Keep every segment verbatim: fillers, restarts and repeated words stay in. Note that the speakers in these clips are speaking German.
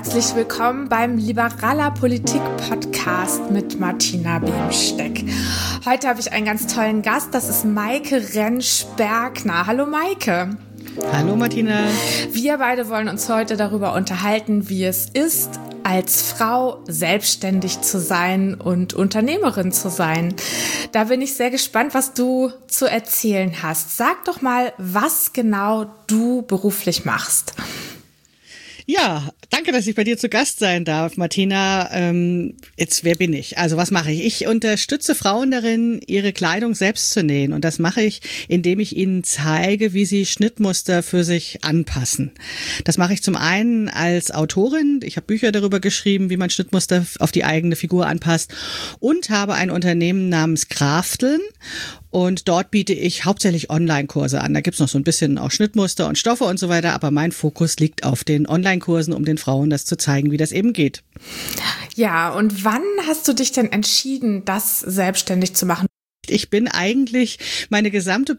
Herzlich willkommen beim Liberaler Politik Podcast mit Martina Bemsteck. Heute habe ich einen ganz tollen Gast, das ist Maike Rentsch-Bergner. Hallo Maike. Hallo Martina. Wir beide wollen uns heute darüber unterhalten, wie es ist, als Frau selbstständig zu sein und Unternehmerin zu sein. Da bin ich sehr gespannt, was du zu erzählen hast. Sag doch mal, was genau du beruflich machst. Ja, danke, dass ich bei dir zu Gast sein darf, Martina. Ähm, jetzt, wer bin ich? Also was mache ich? Ich unterstütze Frauen darin, ihre Kleidung selbst zu nähen. Und das mache ich, indem ich ihnen zeige, wie sie Schnittmuster für sich anpassen. Das mache ich zum einen als Autorin. Ich habe Bücher darüber geschrieben, wie man Schnittmuster auf die eigene Figur anpasst. Und habe ein Unternehmen namens Krafteln. Und dort biete ich hauptsächlich Online-Kurse an. Da gibt's noch so ein bisschen auch Schnittmuster und Stoffe und so weiter. Aber mein Fokus liegt auf den Online-Kursen, um den Frauen das zu zeigen, wie das eben geht. Ja, und wann hast du dich denn entschieden, das selbstständig zu machen? Ich bin eigentlich meine gesamte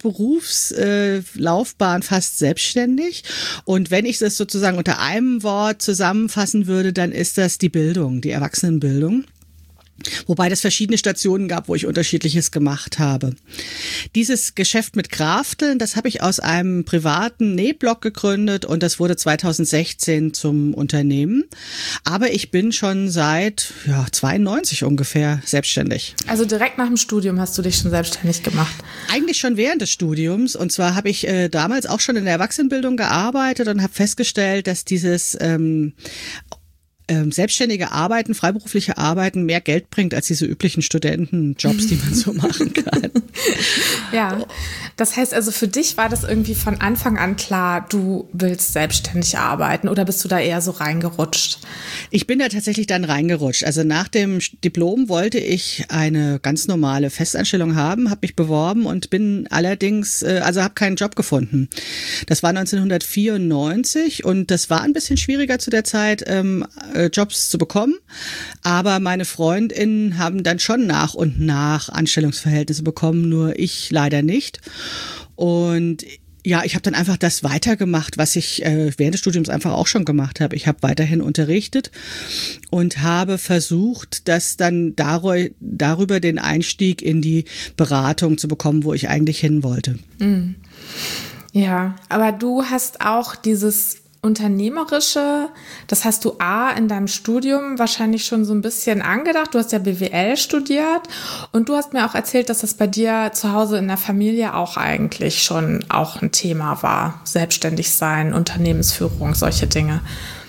Berufslaufbahn fast selbstständig. Und wenn ich das sozusagen unter einem Wort zusammenfassen würde, dann ist das die Bildung, die Erwachsenenbildung. Wobei das verschiedene Stationen gab, wo ich Unterschiedliches gemacht habe. Dieses Geschäft mit Krafteln, das habe ich aus einem privaten Nähblog gegründet und das wurde zweitausendsechzehn zum Unternehmen. Aber ich bin schon seit ja, zweiundneunzig ungefähr selbstständig. Also direkt nach dem Studium hast du dich schon selbstständig gemacht? Eigentlich schon während des Studiums. Und zwar habe ich äh, damals auch schon in der Erwachsenenbildung gearbeitet und habe festgestellt, dass dieses ähm, selbstständige Arbeiten, freiberufliche Arbeiten mehr Geld bringt als diese üblichen Studentenjobs, die man so machen kann. Ja, das heißt also für dich war das irgendwie von Anfang an klar, du willst selbstständig arbeiten oder bist du da eher so reingerutscht? Ich bin da tatsächlich dann reingerutscht. Also nach dem Diplom wollte ich eine ganz normale Festanstellung haben, habe mich beworben und bin allerdings, also habe keinen Job gefunden. Das war neunzehnhundertvierundneunzig und das war ein bisschen schwieriger zu der Zeit, ähm, Jobs zu bekommen, aber meine FreundInnen haben dann schon nach und nach Anstellungsverhältnisse bekommen, nur ich leider nicht. Und ja, ich habe dann einfach das weitergemacht, was ich äh, während des Studiums einfach auch schon gemacht habe. Ich habe weiterhin unterrichtet und habe versucht, das dann darüber, darüber den Einstieg in die Beratung zu bekommen, wo ich eigentlich hin wollte. Mhm. Ja, aber du hast auch dieses Unternehmerische, das hast du A in deinem Studium wahrscheinlich schon so ein bisschen angedacht. Du hast ja B W L studiert und du hast mir auch erzählt, dass das bei dir zu Hause in der Familie auch eigentlich schon auch ein Thema war. Selbstständig sein, Unternehmensführung, solche Dinge.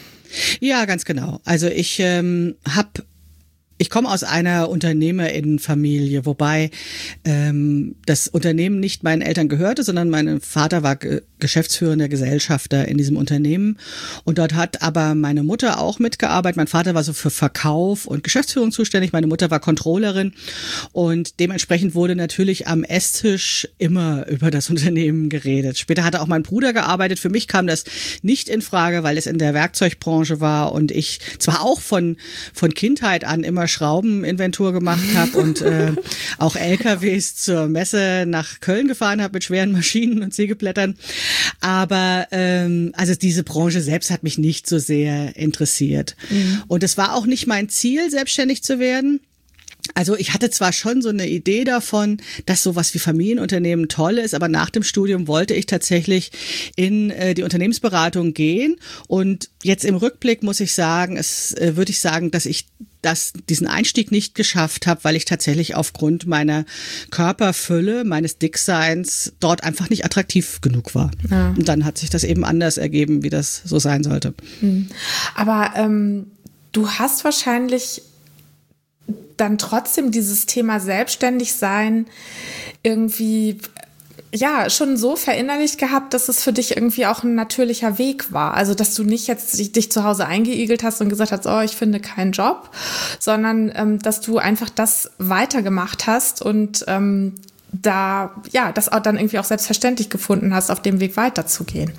Ja, ganz genau. Also ich ähm, habe Ich komme aus einer Unternehmerinnenfamilie, wobei ähm, das Unternehmen nicht meinen Eltern gehörte, sondern mein Vater war ge- geschäftsführender Gesellschafter in diesem Unternehmen. Und dort hat aber meine Mutter auch mitgearbeitet. Mein Vater war so für Verkauf und Geschäftsführung zuständig. Meine Mutter war Controllerin. Und dementsprechend wurde natürlich am Esstisch immer über das Unternehmen geredet. Später hatte auch mein Bruder gearbeitet. Für mich kam das nicht in Frage, weil es in der Werkzeugbranche war und ich zwar auch von, von Kindheit an immer Schraubeninventur gemacht habe und äh, auch L K Ws zur Messe nach Köln gefahren habe mit schweren Maschinen und Sägeblättern. Aber ähm, also diese Branche selbst hat mich nicht so sehr interessiert. Mhm. Und es war auch nicht mein Ziel, selbstständig zu werden. Also ich hatte zwar schon so eine Idee davon, dass sowas wie Familienunternehmen toll ist, aber nach dem Studium wollte ich tatsächlich in äh, die Unternehmensberatung gehen. Und jetzt im Rückblick muss ich sagen, es äh, würde ich sagen, dass ich das, diesen Einstieg nicht geschafft habe, weil ich tatsächlich aufgrund meiner Körperfülle, meines Dickseins dort einfach nicht attraktiv genug war. Ja. Und dann hat sich das eben anders ergeben, wie das so sein sollte. Aber ähm, du hast wahrscheinlich dann trotzdem dieses Thema Selbstständigsein irgendwie ja schon so verinnerlicht gehabt, dass es für dich irgendwie auch ein natürlicher Weg war. Also dass du nicht jetzt dich zu Hause eingeigelt hast und gesagt hast, oh, ich finde keinen Job, sondern ähm, dass du einfach das weitergemacht hast und ähm, da ja das auch dann irgendwie auch selbstverständlich gefunden hast, auf dem Weg weiterzugehen.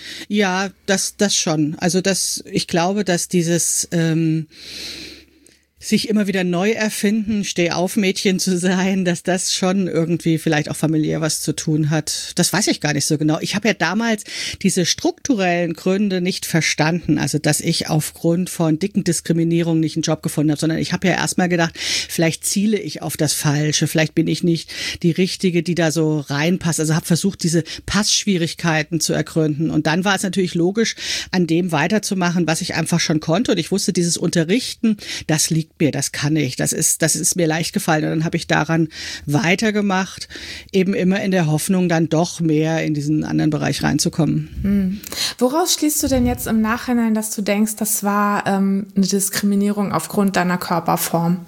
Ja, das das schon. Also das, ich glaube, dass dieses ähm sich immer wieder neu erfinden, Steh-auf-Mädchen zu sein, dass das schon irgendwie vielleicht auch familiär was zu tun hat. Das weiß ich gar nicht so genau. Ich habe ja damals diese strukturellen Gründe nicht verstanden, also dass ich aufgrund von dicken Diskriminierungen nicht einen Job gefunden habe, sondern ich habe ja erstmal gedacht, vielleicht ziele ich auf das Falsche, vielleicht bin ich nicht die Richtige, die da so reinpasst. Also habe versucht, diese Passschwierigkeiten zu ergründen. Und dann war es natürlich logisch, an dem weiterzumachen, was ich einfach schon konnte. Und ich wusste, dieses Unterrichten, das liegt mir, das kann ich, das ist, das ist mir leicht gefallen. Und dann habe ich daran weitergemacht, eben immer in der Hoffnung, dann doch mehr in diesen anderen Bereich reinzukommen. Hm. Woraus schließt du denn jetzt im Nachhinein, dass du denkst, das war ähm, eine Diskriminierung aufgrund deiner Körperform?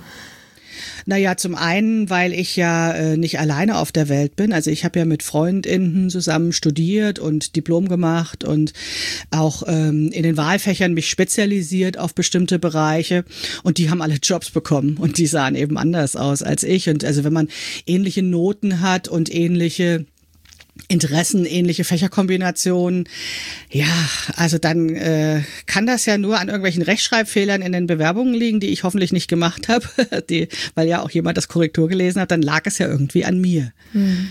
Naja, zum einen, weil ich ja äh, nicht alleine auf der Welt bin. Also ich habe ja mit FreundInnen zusammen studiert und Diplom gemacht und auch ähm, in den Wahlfächern mich spezialisiert auf bestimmte Bereiche. Und die haben alle Jobs bekommen und die sahen eben anders aus als ich. Und also wenn man ähnliche Noten hat und ähnliche Interessen, ähnliche Fächerkombinationen. Ja, also dann äh, kann das ja nur an irgendwelchen Rechtschreibfehlern in den Bewerbungen liegen, die ich hoffentlich nicht gemacht habe, die, weil ja auch jemand das Korrektur gelesen hat, dann lag es ja irgendwie an mir. Hm.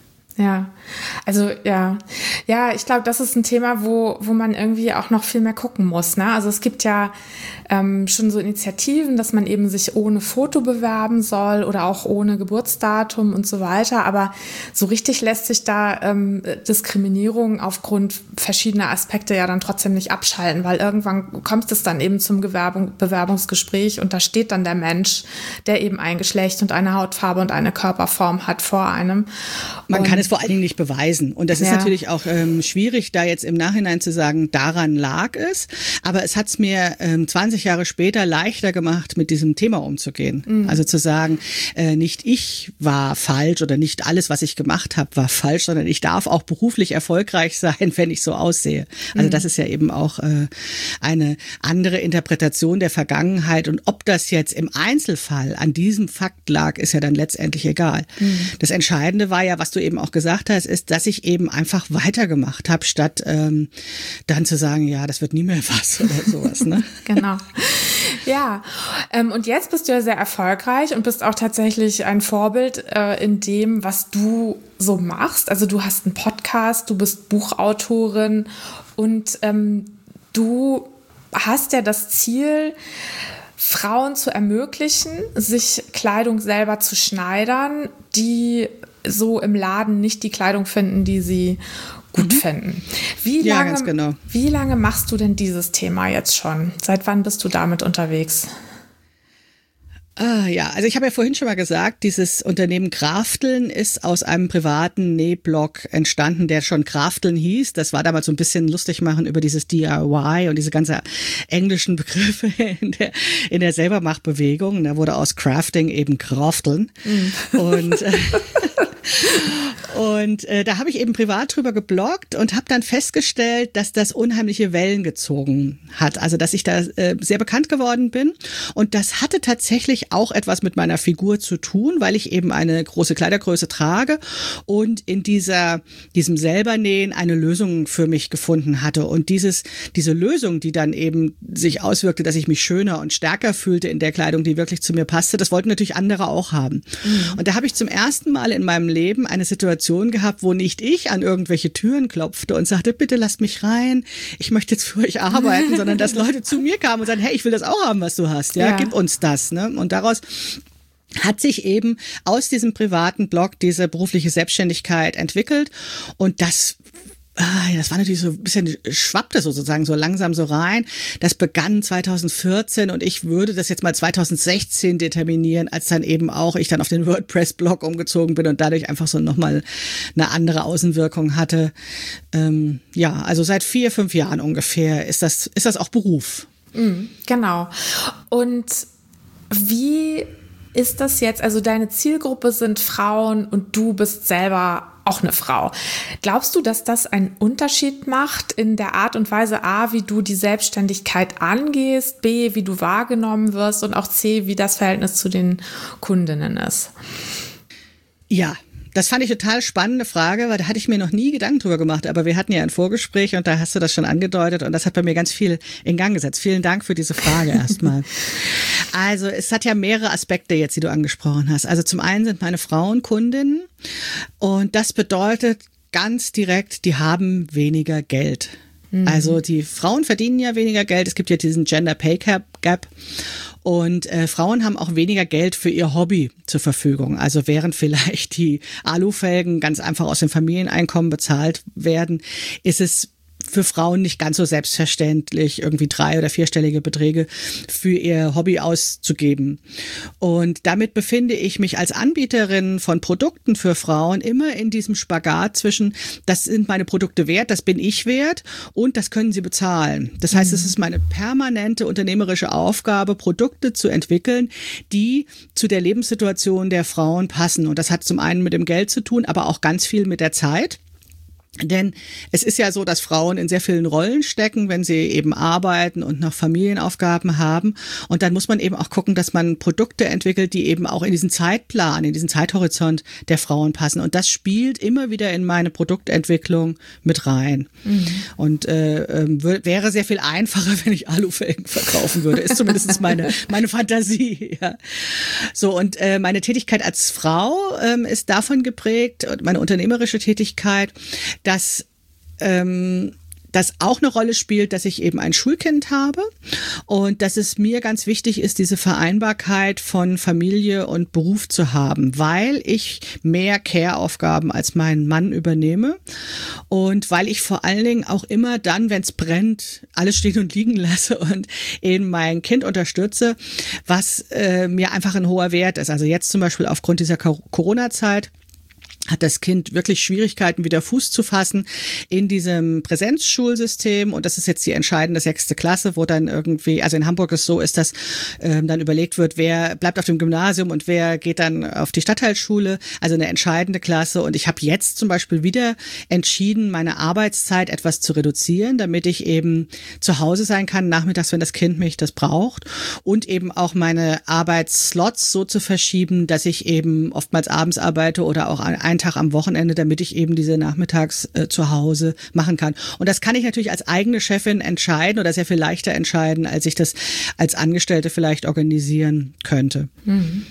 Ja, also ja, ja, ich glaube, das ist ein Thema, wo wo man irgendwie auch noch viel mehr gucken muss. Ne? Also es gibt ja ähm, schon so Initiativen, dass man eben sich ohne Foto bewerben soll oder auch ohne Geburtsdatum und so weiter. Aber so richtig lässt sich da ähm, Diskriminierung aufgrund verschiedener Aspekte ja dann trotzdem nicht abschalten, weil irgendwann kommt es dann eben zum Gewerbung, Bewerbungsgespräch und da steht dann der Mensch, der eben ein Geschlecht und eine Hautfarbe und eine Körperform hat vor einem. Man und kann es vor allen Dingen nicht beweisen. Und das ist ja. natürlich auch ähm, schwierig, da jetzt im Nachhinein zu sagen, daran lag es. Aber es hat es mir ähm, zwanzig Jahre später leichter gemacht, mit diesem Thema umzugehen. Mhm. Also zu sagen, äh, nicht ich war falsch oder nicht alles, was ich gemacht habe, war falsch, sondern ich darf auch beruflich erfolgreich sein, wenn ich so aussehe. Also mhm. das ist ja eben auch äh, eine andere Interpretation der Vergangenheit. Und ob das jetzt im Einzelfall an diesem Fakt lag, ist ja dann letztendlich egal. Mhm. Das Entscheidende war ja, was du eben auch gesagt hast, ist, dass ich eben einfach weitergemacht habe, statt ähm, dann zu sagen, ja, das wird nie mehr was oder sowas. Ne? Genau. Ja, ähm, und jetzt bist du ja sehr erfolgreich und bist auch tatsächlich ein Vorbild äh, in dem, was du so machst. Also du hast einen Podcast, du bist Buchautorin und ähm, du hast ja das Ziel, Frauen zu ermöglichen, sich Kleidung selber zu schneidern, die so im Laden nicht die Kleidung finden, die sie gut mhm. finden. Wie ja, lange, ganz genau. Wie lange machst du denn dieses Thema jetzt schon? Seit wann bist du damit unterwegs? Ah, ja, also ich habe ja vorhin schon mal gesagt, dieses Unternehmen Krafteln ist aus einem privaten Nähblog entstanden, der schon Krafteln hieß. Das war damals so ein bisschen lustig machen über dieses D I Y und diese ganze englischen Begriffe in der, in der Selbermachbewegung. Da wurde aus Crafting eben Krafteln. Mhm. Und äh, Und äh, da habe ich eben privat drüber gebloggt und habe dann festgestellt, dass das unheimliche Wellen gezogen hat. Also dass ich da äh, sehr bekannt geworden bin. Und das hatte tatsächlich auch etwas mit meiner Figur zu tun, weil ich eben eine große Kleidergröße trage und in dieser diesem Selbernähen eine Lösung für mich gefunden hatte. Und dieses diese Lösung, die dann eben sich auswirkte, dass ich mich schöner und stärker fühlte in der Kleidung, die wirklich zu mir passte, das wollten natürlich andere auch haben. Mhm. Und da habe ich zum ersten Mal in meinem Leben eine Situation gehabt, wo nicht ich an irgendwelche Türen klopfte und sagte, bitte lasst mich rein, ich möchte jetzt für euch arbeiten, sondern dass Leute zu mir kamen und sagten, hey, ich will das auch haben, was du hast, ja, ja. Gib uns das, ne? Und daraus hat sich eben aus diesem privaten Blog diese berufliche Selbstständigkeit entwickelt und das Ah, das war natürlich so ein bisschen, schwappte sozusagen so langsam so rein. Das begann zwanzig vierzehn und ich würde das jetzt mal zwanzig sechzehn determinieren, als dann eben auch ich dann auf den WordPress-Blog umgezogen bin und dadurch einfach so nochmal eine andere Außenwirkung hatte. Ähm, ja, also seit vier, fünf Jahren ungefähr ist das, ist das auch Beruf. Mhm, genau. Und wie ist das jetzt? Also deine Zielgruppe sind Frauen und du bist selber auch eine Frau. Glaubst du, dass das einen Unterschied macht in der Art und Weise A, wie du die Selbstständigkeit angehst, B, wie du wahrgenommen wirst und auch C, wie das Verhältnis zu den Kundinnen ist? Ja. Das fand ich total spannende Frage, weil da hatte ich mir noch nie Gedanken drüber gemacht, aber wir hatten ja ein Vorgespräch und da hast du das schon angedeutet und das hat bei mir ganz viel in Gang gesetzt. Vielen Dank für diese Frage erstmal. Also es hat ja mehrere Aspekte jetzt, die du angesprochen hast. Also zum einen sind meine Frauen Kundinnen und das bedeutet ganz direkt, die haben weniger Geld. Mhm. Also die Frauen verdienen ja weniger Geld. Es gibt ja diesen Gender Pay Gap. Und äh, Frauen haben auch weniger Geld für ihr Hobby zur Verfügung. Also während vielleicht die Alufelgen ganz einfach aus dem Familieneinkommen bezahlt werden, ist es für Frauen nicht ganz so selbstverständlich, irgendwie drei- oder vierstellige Beträge für ihr Hobby auszugeben. Und damit befinde ich mich als Anbieterin von Produkten für Frauen immer in diesem Spagat zwischen, das sind meine Produkte wert, das bin ich wert und das können sie bezahlen. Das heißt, es ist meine permanente unternehmerische Aufgabe, Produkte zu entwickeln, die zu der Lebenssituation der Frauen passen. Und das hat zum einen mit dem Geld zu tun, aber auch ganz viel mit der Zeit. Denn es ist ja so, dass Frauen in sehr vielen Rollen stecken, wenn sie eben arbeiten und noch Familienaufgaben haben. Und dann muss man eben auch gucken, dass man Produkte entwickelt, die eben auch in diesen Zeitplan, in diesen Zeithorizont der Frauen passen. Und das spielt immer wieder in meine Produktentwicklung mit rein. Mhm. Und äh, äh, wäre sehr viel einfacher, wenn ich Alufelgen verkaufen würde. Ist zumindest meine, meine Fantasie. Ja. So, und äh, meine Tätigkeit als Frau äh, ist davon geprägt, meine unternehmerische Tätigkeit, dass ähm, das auch eine Rolle spielt, dass ich eben ein Schulkind habe und dass es mir ganz wichtig ist, diese Vereinbarkeit von Familie und Beruf zu haben, weil ich mehr Care-Aufgaben als mein Mann übernehme und weil ich vor allen Dingen auch immer dann, wenn es brennt, alles stehen und liegen lasse und eben mein Kind unterstütze, was äh, mir einfach ein hoher Wert ist. Also jetzt zum Beispiel aufgrund dieser Corona-Zeit hat das Kind wirklich Schwierigkeiten, wieder Fuß zu fassen in diesem Präsenzschulsystem. Und das ist jetzt die entscheidende sechste Klasse, wo dann irgendwie, also in Hamburg es so ist, dass ähm, dann überlegt wird, wer bleibt auf dem Gymnasium und wer geht dann auf die Stadtteilschule. Also eine entscheidende Klasse. Und ich habe jetzt zum Beispiel wieder entschieden, meine Arbeitszeit etwas zu reduzieren, damit ich eben zu Hause sein kann, nachmittags, wenn das Kind mich das braucht. Und eben auch meine Arbeitsslots so zu verschieben, dass ich eben oftmals abends arbeite oder auch einen Tag am Wochenende, damit ich eben diese nachmittags äh, zu Hause machen kann. Und das kann ich natürlich als eigene Chefin entscheiden oder sehr viel leichter entscheiden, als ich das als Angestellte vielleicht organisieren könnte. Mhm.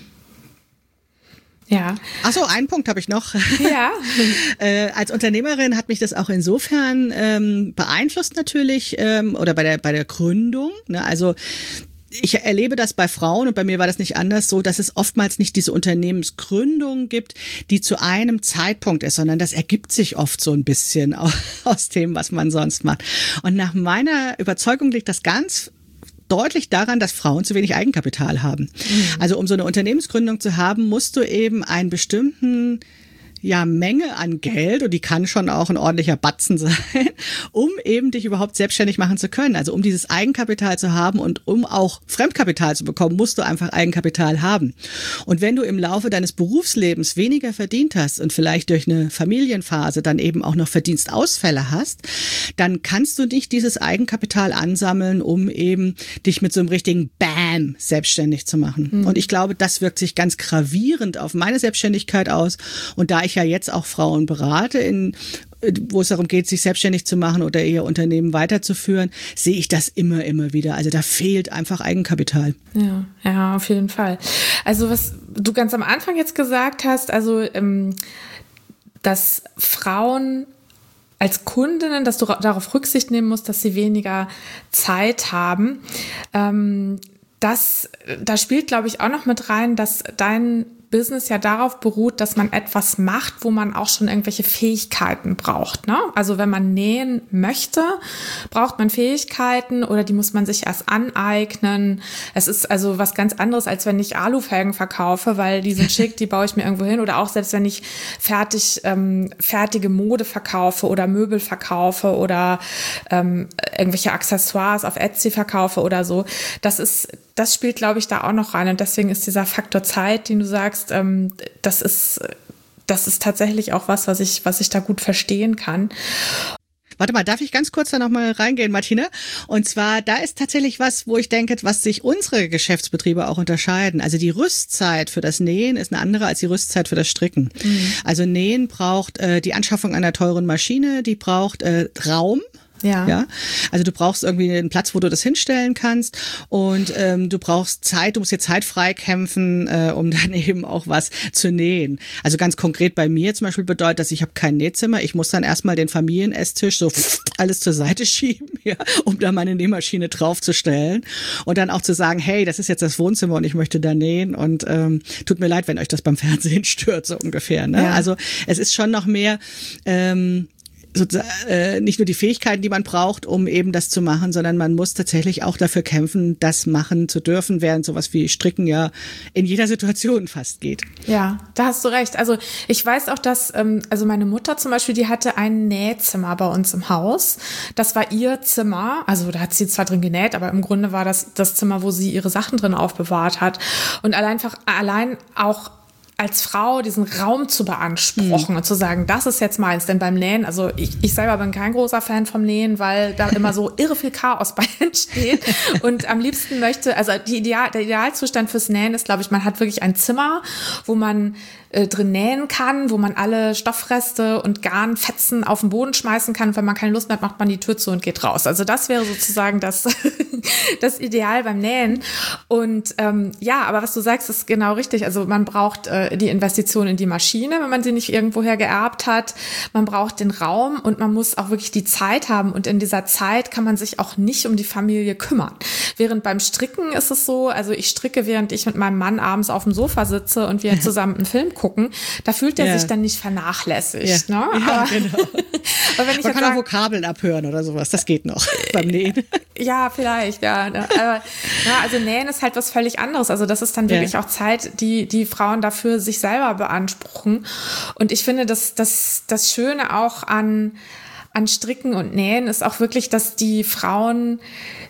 Ja. Ach so, einen Punkt habe ich noch. Ja. äh, als Unternehmerin hat mich das auch insofern ähm, beeinflusst natürlich ähm, oder bei der bei der Gründung. Ne? Also ich erlebe das bei Frauen und bei mir war das nicht anders so, dass es oftmals nicht diese Unternehmensgründung gibt, die zu einem Zeitpunkt ist, sondern das ergibt sich oft so ein bisschen aus dem, was man sonst macht. Und nach meiner Überzeugung liegt das ganz deutlich daran, dass Frauen zu wenig Eigenkapital haben. Mhm. Also um so eine Unternehmensgründung zu haben, musst du eben einen bestimmten ja, Menge an Geld, und die kann schon auch ein ordentlicher Batzen sein, um eben dich überhaupt selbstständig machen zu können. Also um dieses Eigenkapital zu haben und um auch Fremdkapital zu bekommen, musst du einfach Eigenkapital haben. Und wenn du im Laufe deines Berufslebens weniger verdient hast und vielleicht durch eine Familienphase dann eben auch noch Verdienstausfälle hast, dann kannst du nicht dieses Eigenkapital ansammeln, um eben dich mit so einem richtigen Bam selbstständig zu machen. Mhm. Und ich glaube, das wirkt sich ganz gravierend auf meine Selbstständigkeit aus. Und da ich ja jetzt auch Frauen berate, in, wo es darum geht, sich selbstständig zu machen oder ihr Unternehmen weiterzuführen, sehe ich das immer, immer wieder. Also da fehlt einfach Eigenkapital. Ja, ja, auf jeden Fall. Also was du ganz am Anfang jetzt gesagt hast, also ähm, dass Frauen als Kundinnen, dass du darauf Rücksicht nehmen musst, dass sie weniger Zeit haben. Ähm, das, da spielt, glaube ich, auch noch mit rein, dass dein Business ja darauf beruht, dass man etwas macht, wo man auch schon irgendwelche Fähigkeiten braucht, ne? Also wenn man nähen möchte, braucht man Fähigkeiten oder die muss man sich erst aneignen. Es ist also was ganz anderes, als wenn ich Alufelgen verkaufe, weil die sind schick, die baue ich mir irgendwo hin, oder auch selbst wenn ich fertig ähm, fertige Mode verkaufe oder Möbel verkaufe oder ähm, irgendwelche Accessoires auf Etsy verkaufe oder so. Das ist Das spielt, glaube ich, da auch noch rein. Und deswegen ist dieser Faktor Zeit, den du sagst, ähm, das ist, das ist tatsächlich auch was, was ich, was ich da gut verstehen kann. Warte mal, darf ich ganz kurz da nochmal reingehen, Martina? Und zwar, da ist tatsächlich was, wo ich denke, was sich unsere Geschäftsbetriebe auch unterscheiden. Also die Rüstzeit für das Nähen ist eine andere als die Rüstzeit für das Stricken. Mhm. Also Nähen braucht äh, die Anschaffung einer teuren Maschine, die braucht äh, Raum. Ja. ja. Also du brauchst irgendwie einen Platz, wo du das hinstellen kannst und ähm, du brauchst Zeit, du musst dir Zeit freikämpfen, äh, um dann eben auch was zu nähen. Also ganz konkret bei mir zum Beispiel bedeutet das, ich habe kein Nähzimmer, ich muss dann erstmal den Familienesstisch so alles zur Seite schieben, ja, um da meine Nähmaschine draufzustellen und dann auch zu sagen, hey, das ist jetzt das Wohnzimmer und ich möchte da nähen und ähm, tut mir leid, wenn euch das beim Fernsehen stört, so ungefähr. Ne? Ja. Also es ist schon noch mehr ähm, sozusagen äh, nicht nur die Fähigkeiten, die man braucht, um eben das zu machen, sondern man muss tatsächlich auch dafür kämpfen, das machen zu dürfen, während sowas wie Stricken ja in jeder Situation fast geht. Ja, da hast du recht. Also ich weiß auch, dass ähm, also meine Mutter zum Beispiel, die hatte ein Nähzimmer bei uns im Haus. Das war ihr Zimmer. Also da hat sie zwar drin genäht, aber im Grunde war das das Zimmer, wo sie ihre Sachen drin aufbewahrt hat. Und allein einfach allein auch als Frau diesen Raum zu beanspruchen mhm. und zu sagen, das ist jetzt meins. Denn beim Nähen, also ich, ich selber bin kein großer Fan vom Nähen, weil da immer so irre viel Chaos bei entsteht. Und am liebsten möchte, also die Ideal, der Idealzustand fürs Nähen ist, glaube ich, man hat wirklich ein Zimmer, wo man äh, drin nähen kann, wo man alle Stoffreste und Garnfetzen auf den Boden schmeißen kann. Und wenn man keine Lust mehr hat, macht man die Tür zu und geht raus. Also das wäre sozusagen das, das Ideal beim Nähen. Und ähm, ja, aber was du sagst, ist genau richtig. Also man braucht äh, die Investition in die Maschine, wenn man sie nicht irgendwoher geerbt hat. Man braucht den Raum und man muss auch wirklich die Zeit haben. Und in dieser Zeit kann man sich auch nicht um die Familie kümmern. Während beim Stricken ist es so, also ich stricke, während ich mit meinem Mann abends auf dem Sofa sitze und wir zusammen einen Film gucken, da fühlt er ja. sich dann nicht vernachlässigt. Ja, ne? ja aber, genau. aber wenn ich man kann sag, auch Vokabeln abhören oder sowas, das geht noch beim Nähen. Ja, vielleicht, ja. Aber, ja, also Nähen ist halt was völlig anderes. Also das ist dann wirklich ja. auch Zeit, die die Frauen dafür sich selber beanspruchen. Und ich finde, dass das, das Schöne auch an, an Stricken und Nähen ist auch wirklich, dass die Frauen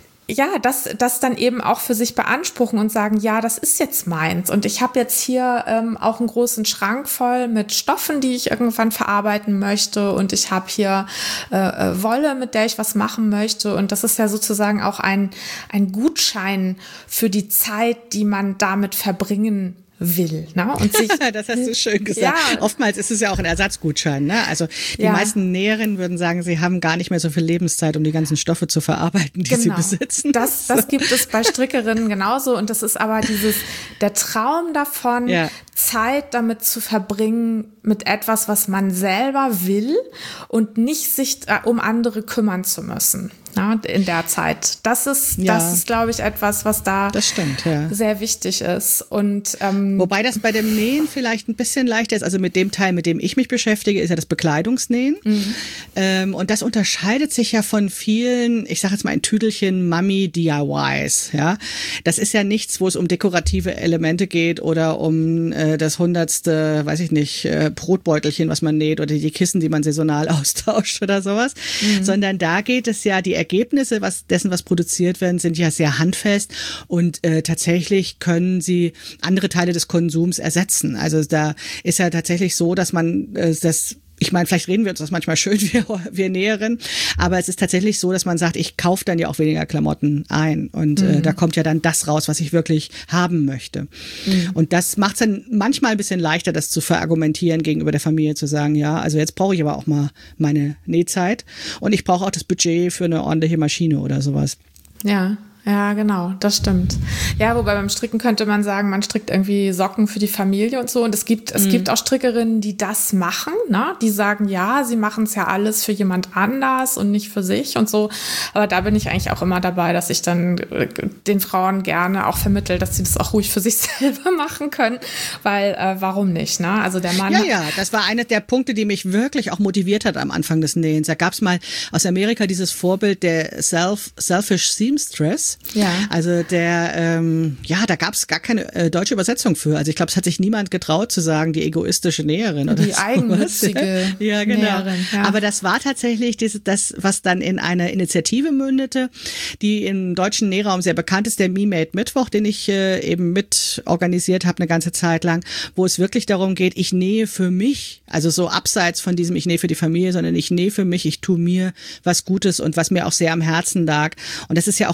ja, das, das dann eben auch für sich beanspruchen und sagen, ja, das ist jetzt meins. Und ich habe jetzt hier ähm, auch einen großen Schrank voll mit Stoffen, die ich irgendwann verarbeiten möchte. Und ich habe hier äh, Wolle, mit der ich was machen möchte. Und das ist ja sozusagen auch ein, ein Gutschein für die Zeit, die man damit verbringen will. Ne? Und sich, das hast du schön gesagt. Ja. Oftmals ist es ja auch ein Ersatzgutschein. Ne? Also die ja. meisten Näherinnen würden sagen, sie haben gar nicht mehr so viel Lebenszeit, um die ganzen Stoffe zu verarbeiten, die genau. sie besitzen. Das, das gibt es bei Strickerinnen genauso. Und das ist aber dieses, der Traum davon, ja. Zeit damit zu verbringen mit etwas, was man selber will und nicht sich um andere kümmern zu müssen. Ja, in der Zeit. Das ist, ja. das ist, glaube ich, etwas, was da das stimmt, ja. sehr wichtig ist. Und ähm, wobei das bei dem Nähen vielleicht ein bisschen leichter ist. Also mit dem Teil, mit dem ich mich beschäftige, ist ja das Bekleidungsnähen. Mhm. Ähm, und das unterscheidet sich ja von vielen, ich sage jetzt mal ein Tüdelchen Mummy-D I Ys. Ja, das ist ja nichts, wo es um dekorative Elemente geht oder um äh, das hundertste, weiß ich nicht, äh, Brotbeutelchen, was man näht oder die Kissen, die man saisonal austauscht oder sowas. Mhm. Sondern da geht es ja, die Ergebnisse was dessen, was produziert werden, sind ja sehr handfest und äh, tatsächlich können sie andere Teile des Konsums ersetzen. Also da ist ja tatsächlich so, dass man äh, das ich meine, vielleicht reden wir uns das manchmal schön, wir, wir Näherinnen, aber es ist tatsächlich so, dass man sagt, ich kaufe dann ja auch weniger Klamotten ein und mhm. äh, da kommt ja dann das raus, was ich wirklich haben möchte. Mhm. Und das macht es dann manchmal ein bisschen leichter, das zu verargumentieren gegenüber der Familie, zu sagen, ja, also jetzt brauche ich aber auch mal meine Nähzeit und ich brauche auch das Budget für eine ordentliche Maschine oder sowas. Ja. Ja, genau, das stimmt. Ja, wobei beim Stricken könnte man sagen, man strickt irgendwie Socken für die Familie und so. Und es gibt, es mhm. gibt auch Strickerinnen, die das machen, ne? Die sagen, ja, sie machen es ja alles für jemand anders und nicht für sich und so. Aber da bin ich eigentlich auch immer dabei, dass ich dann den Frauen gerne auch vermittle, dass sie das auch ruhig für sich selber machen können, weil äh, warum nicht, ne? Also der Mann. Ja, ja, das war einer der Punkte, die mich wirklich auch motiviert hat am Anfang des Nähens. Da gab es mal aus Amerika dieses Vorbild der Self, Selfish Seamstress. Ja. Also der, ähm, ja, da gab es gar keine äh, deutsche Übersetzung für. Also ich glaube, es hat sich niemand getraut zu sagen, die egoistische Näherin oder die eigennützige ja, genau. Näherin. Ja. Aber das war tatsächlich das, das, was dann in eine Initiative mündete, die im deutschen Nähraum sehr bekannt ist, der Me Made Mittwoch, den ich äh, eben mit organisiert habe eine ganze Zeit lang, wo es wirklich darum geht, ich nähe für mich, also so abseits von diesem, ich nähe für die Familie, sondern ich nähe für mich, ich tue mir was Gutes und was mir auch sehr am Herzen lag. Und das ist ja auch immer noch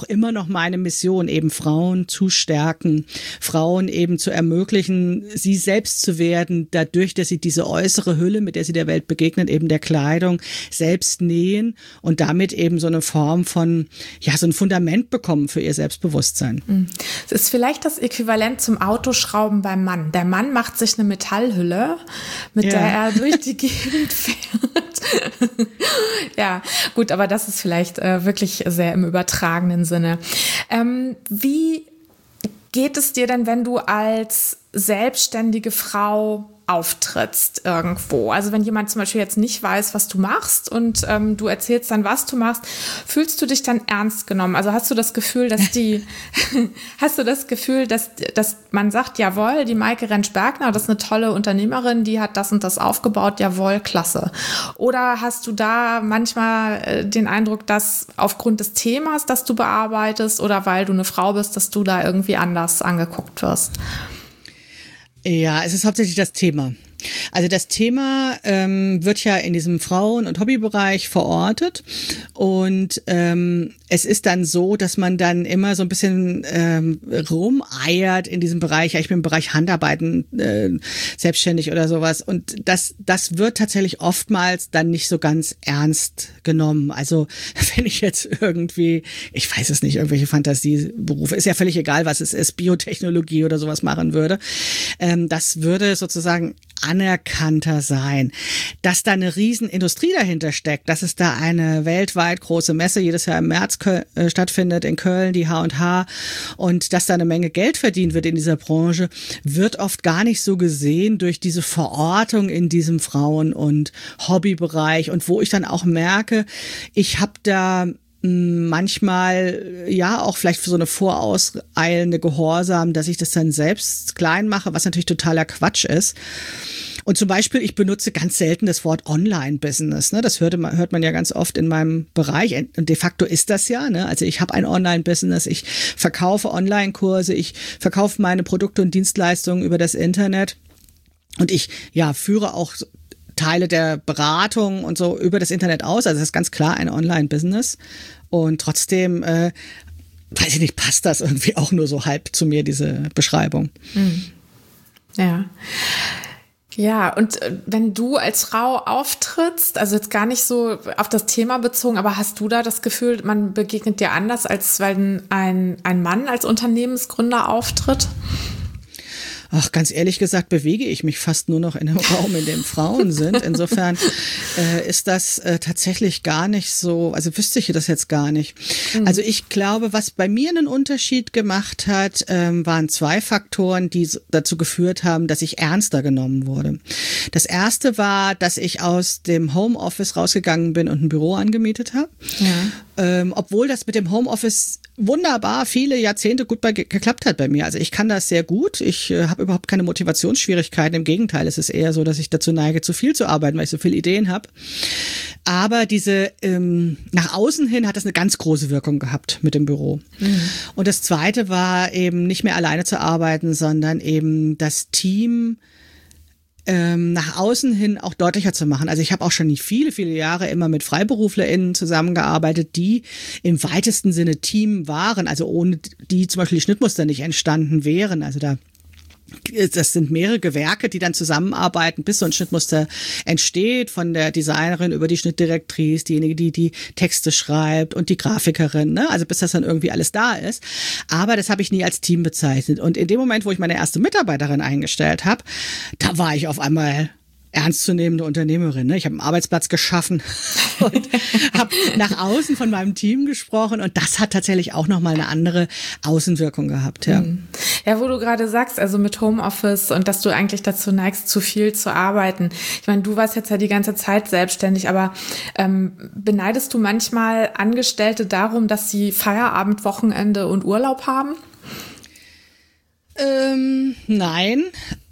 noch meine Mission, eben Frauen zu stärken, Frauen eben zu ermöglichen, sie selbst zu werden, dadurch, dass sie diese äußere Hülle, mit der sie der Welt begegnen, eben der Kleidung, selbst nähen und damit eben so eine Form von, ja, so ein Fundament bekommen für ihr Selbstbewusstsein. Es ist vielleicht das Äquivalent zum Autoschrauben beim Mann. Der Mann macht sich eine Metallhülle, mit ja. der er durch die Gegend fährt. Ja, gut, aber das ist vielleicht äh, wirklich sehr im übertragenen Sinne. Ähm, wie geht es dir denn, wenn du als selbstständige Frau auftrittst irgendwo? Also wenn jemand zum Beispiel jetzt nicht weiß, was du machst und ähm, du erzählst dann, was du machst, fühlst du dich dann ernst genommen? Also hast du das Gefühl, dass die, hast du das Gefühl, dass, dass man sagt, jawohl, die Maike Rentsch-Bergner, das ist eine tolle Unternehmerin, die hat das und das aufgebaut, jawohl, klasse. Oder hast du da manchmal äh, den Eindruck, dass aufgrund des Themas, das du bearbeitest oder weil du eine Frau bist, dass du da irgendwie anders angeguckt wirst? Ja, es ist hauptsächlich das Thema. Also das Thema ähm, wird ja in diesem Frauen- und Hobbybereich verortet und ähm, es ist dann so, dass man dann immer so ein bisschen ähm, rumeiert in diesem Bereich. Ja, ich bin im Bereich Handarbeiten äh, selbstständig oder sowas und das das wird tatsächlich oftmals dann nicht so ganz ernst genommen. Also wenn ich jetzt irgendwie, ich weiß es nicht, irgendwelche Fantasieberufe, ist ja völlig egal, was es ist, Biotechnologie oder sowas machen würde, ähm, das würde sozusagen anerkannter sein. Dass da eine Riesenindustrie dahinter steckt, dass es da eine weltweit große Messe jedes Jahr im März äh, stattfindet in Köln, die H und H, und dass da eine Menge Geld verdient wird in dieser Branche, wird oft gar nicht so gesehen durch diese Verortung in diesem Frauen- und Hobbybereich und wo ich dann auch merke, ich habe da manchmal ja auch vielleicht für so eine vorauseilende Gehorsam, dass ich das dann selbst klein mache, was natürlich totaler Quatsch ist. Und zum Beispiel, ich benutze ganz selten das Wort Online-Business. Ne? Das hört man, hört man ja ganz oft in meinem Bereich. Und de facto ist das ja. Ne? Also ich habe ein Online-Business, ich verkaufe Online-Kurse, ich verkaufe meine Produkte und Dienstleistungen über das Internet. Und ich ja führe auch Teile der Beratung und so über das Internet aus. Also das ist ganz klar ein Online-Business. Und trotzdem, äh, weiß ich nicht, passt das irgendwie auch nur so halb zu mir, diese Beschreibung. Mhm. Ja. Ja, und wenn du als Frau auftrittst, also jetzt gar nicht so auf das Thema bezogen, aber hast du da das Gefühl, man begegnet dir anders, als wenn ein, ein Mann als Unternehmensgründer auftritt? Ach, ganz ehrlich gesagt, bewege ich mich fast nur noch in einem Raum, in dem Frauen sind. Insofern äh, ist das äh, tatsächlich gar nicht so, also wüsste ich das jetzt gar nicht. Mhm. Also ich glaube, was bei mir einen Unterschied gemacht hat, ähm, waren zwei Faktoren, die dazu geführt haben, dass ich ernster genommen wurde. Das erste war, dass ich aus dem Homeoffice rausgegangen bin und ein Büro angemietet habe. Ja. Ähm, obwohl das mit dem Homeoffice wunderbar viele Jahrzehnte gut bei, geklappt hat bei mir. Also ich kann das sehr gut. Ich äh, habe überhaupt keine Motivationsschwierigkeiten. Im Gegenteil, es ist eher so, dass ich dazu neige, zu viel zu arbeiten, weil ich so viele Ideen habe. Aber diese ähm, nach außen hin hat das eine ganz große Wirkung gehabt mit dem Büro. Mhm. Und das Zweite war eben nicht mehr alleine zu arbeiten, sondern eben das Team Ähm, nach außen hin auch deutlicher zu machen. Also ich habe auch schon viele, viele Jahre immer mit FreiberuflerInnen zusammengearbeitet, die im weitesten Sinne Team waren, also ohne die zum Beispiel die Schnittmuster nicht entstanden wären. Also da das sind mehrere Gewerke, die dann zusammenarbeiten, bis so ein Schnittmuster entsteht, von der Designerin über die Schnittdirektrice, diejenige, die die Texte schreibt und die Grafikerin, ne? Also bis das dann irgendwie alles da ist. Aber das habe ich nie als Team bezeichnet. Und in dem Moment, wo ich meine erste Mitarbeiterin eingestellt habe, da war ich auf einmal ernstzunehmende Unternehmerin. Ne? Ich habe einen Arbeitsplatz geschaffen und habe nach außen von meinem Team gesprochen und das hat tatsächlich auch nochmal eine andere Außenwirkung gehabt. Ja. Ja, wo du gerade sagst, also mit Homeoffice und dass du eigentlich dazu neigst, zu viel zu arbeiten. Ich meine, du warst jetzt ja die ganze Zeit selbstständig, aber ähm, beneidest du manchmal Angestellte darum, dass sie Feierabend, Wochenende und Urlaub haben? Ähm, nein.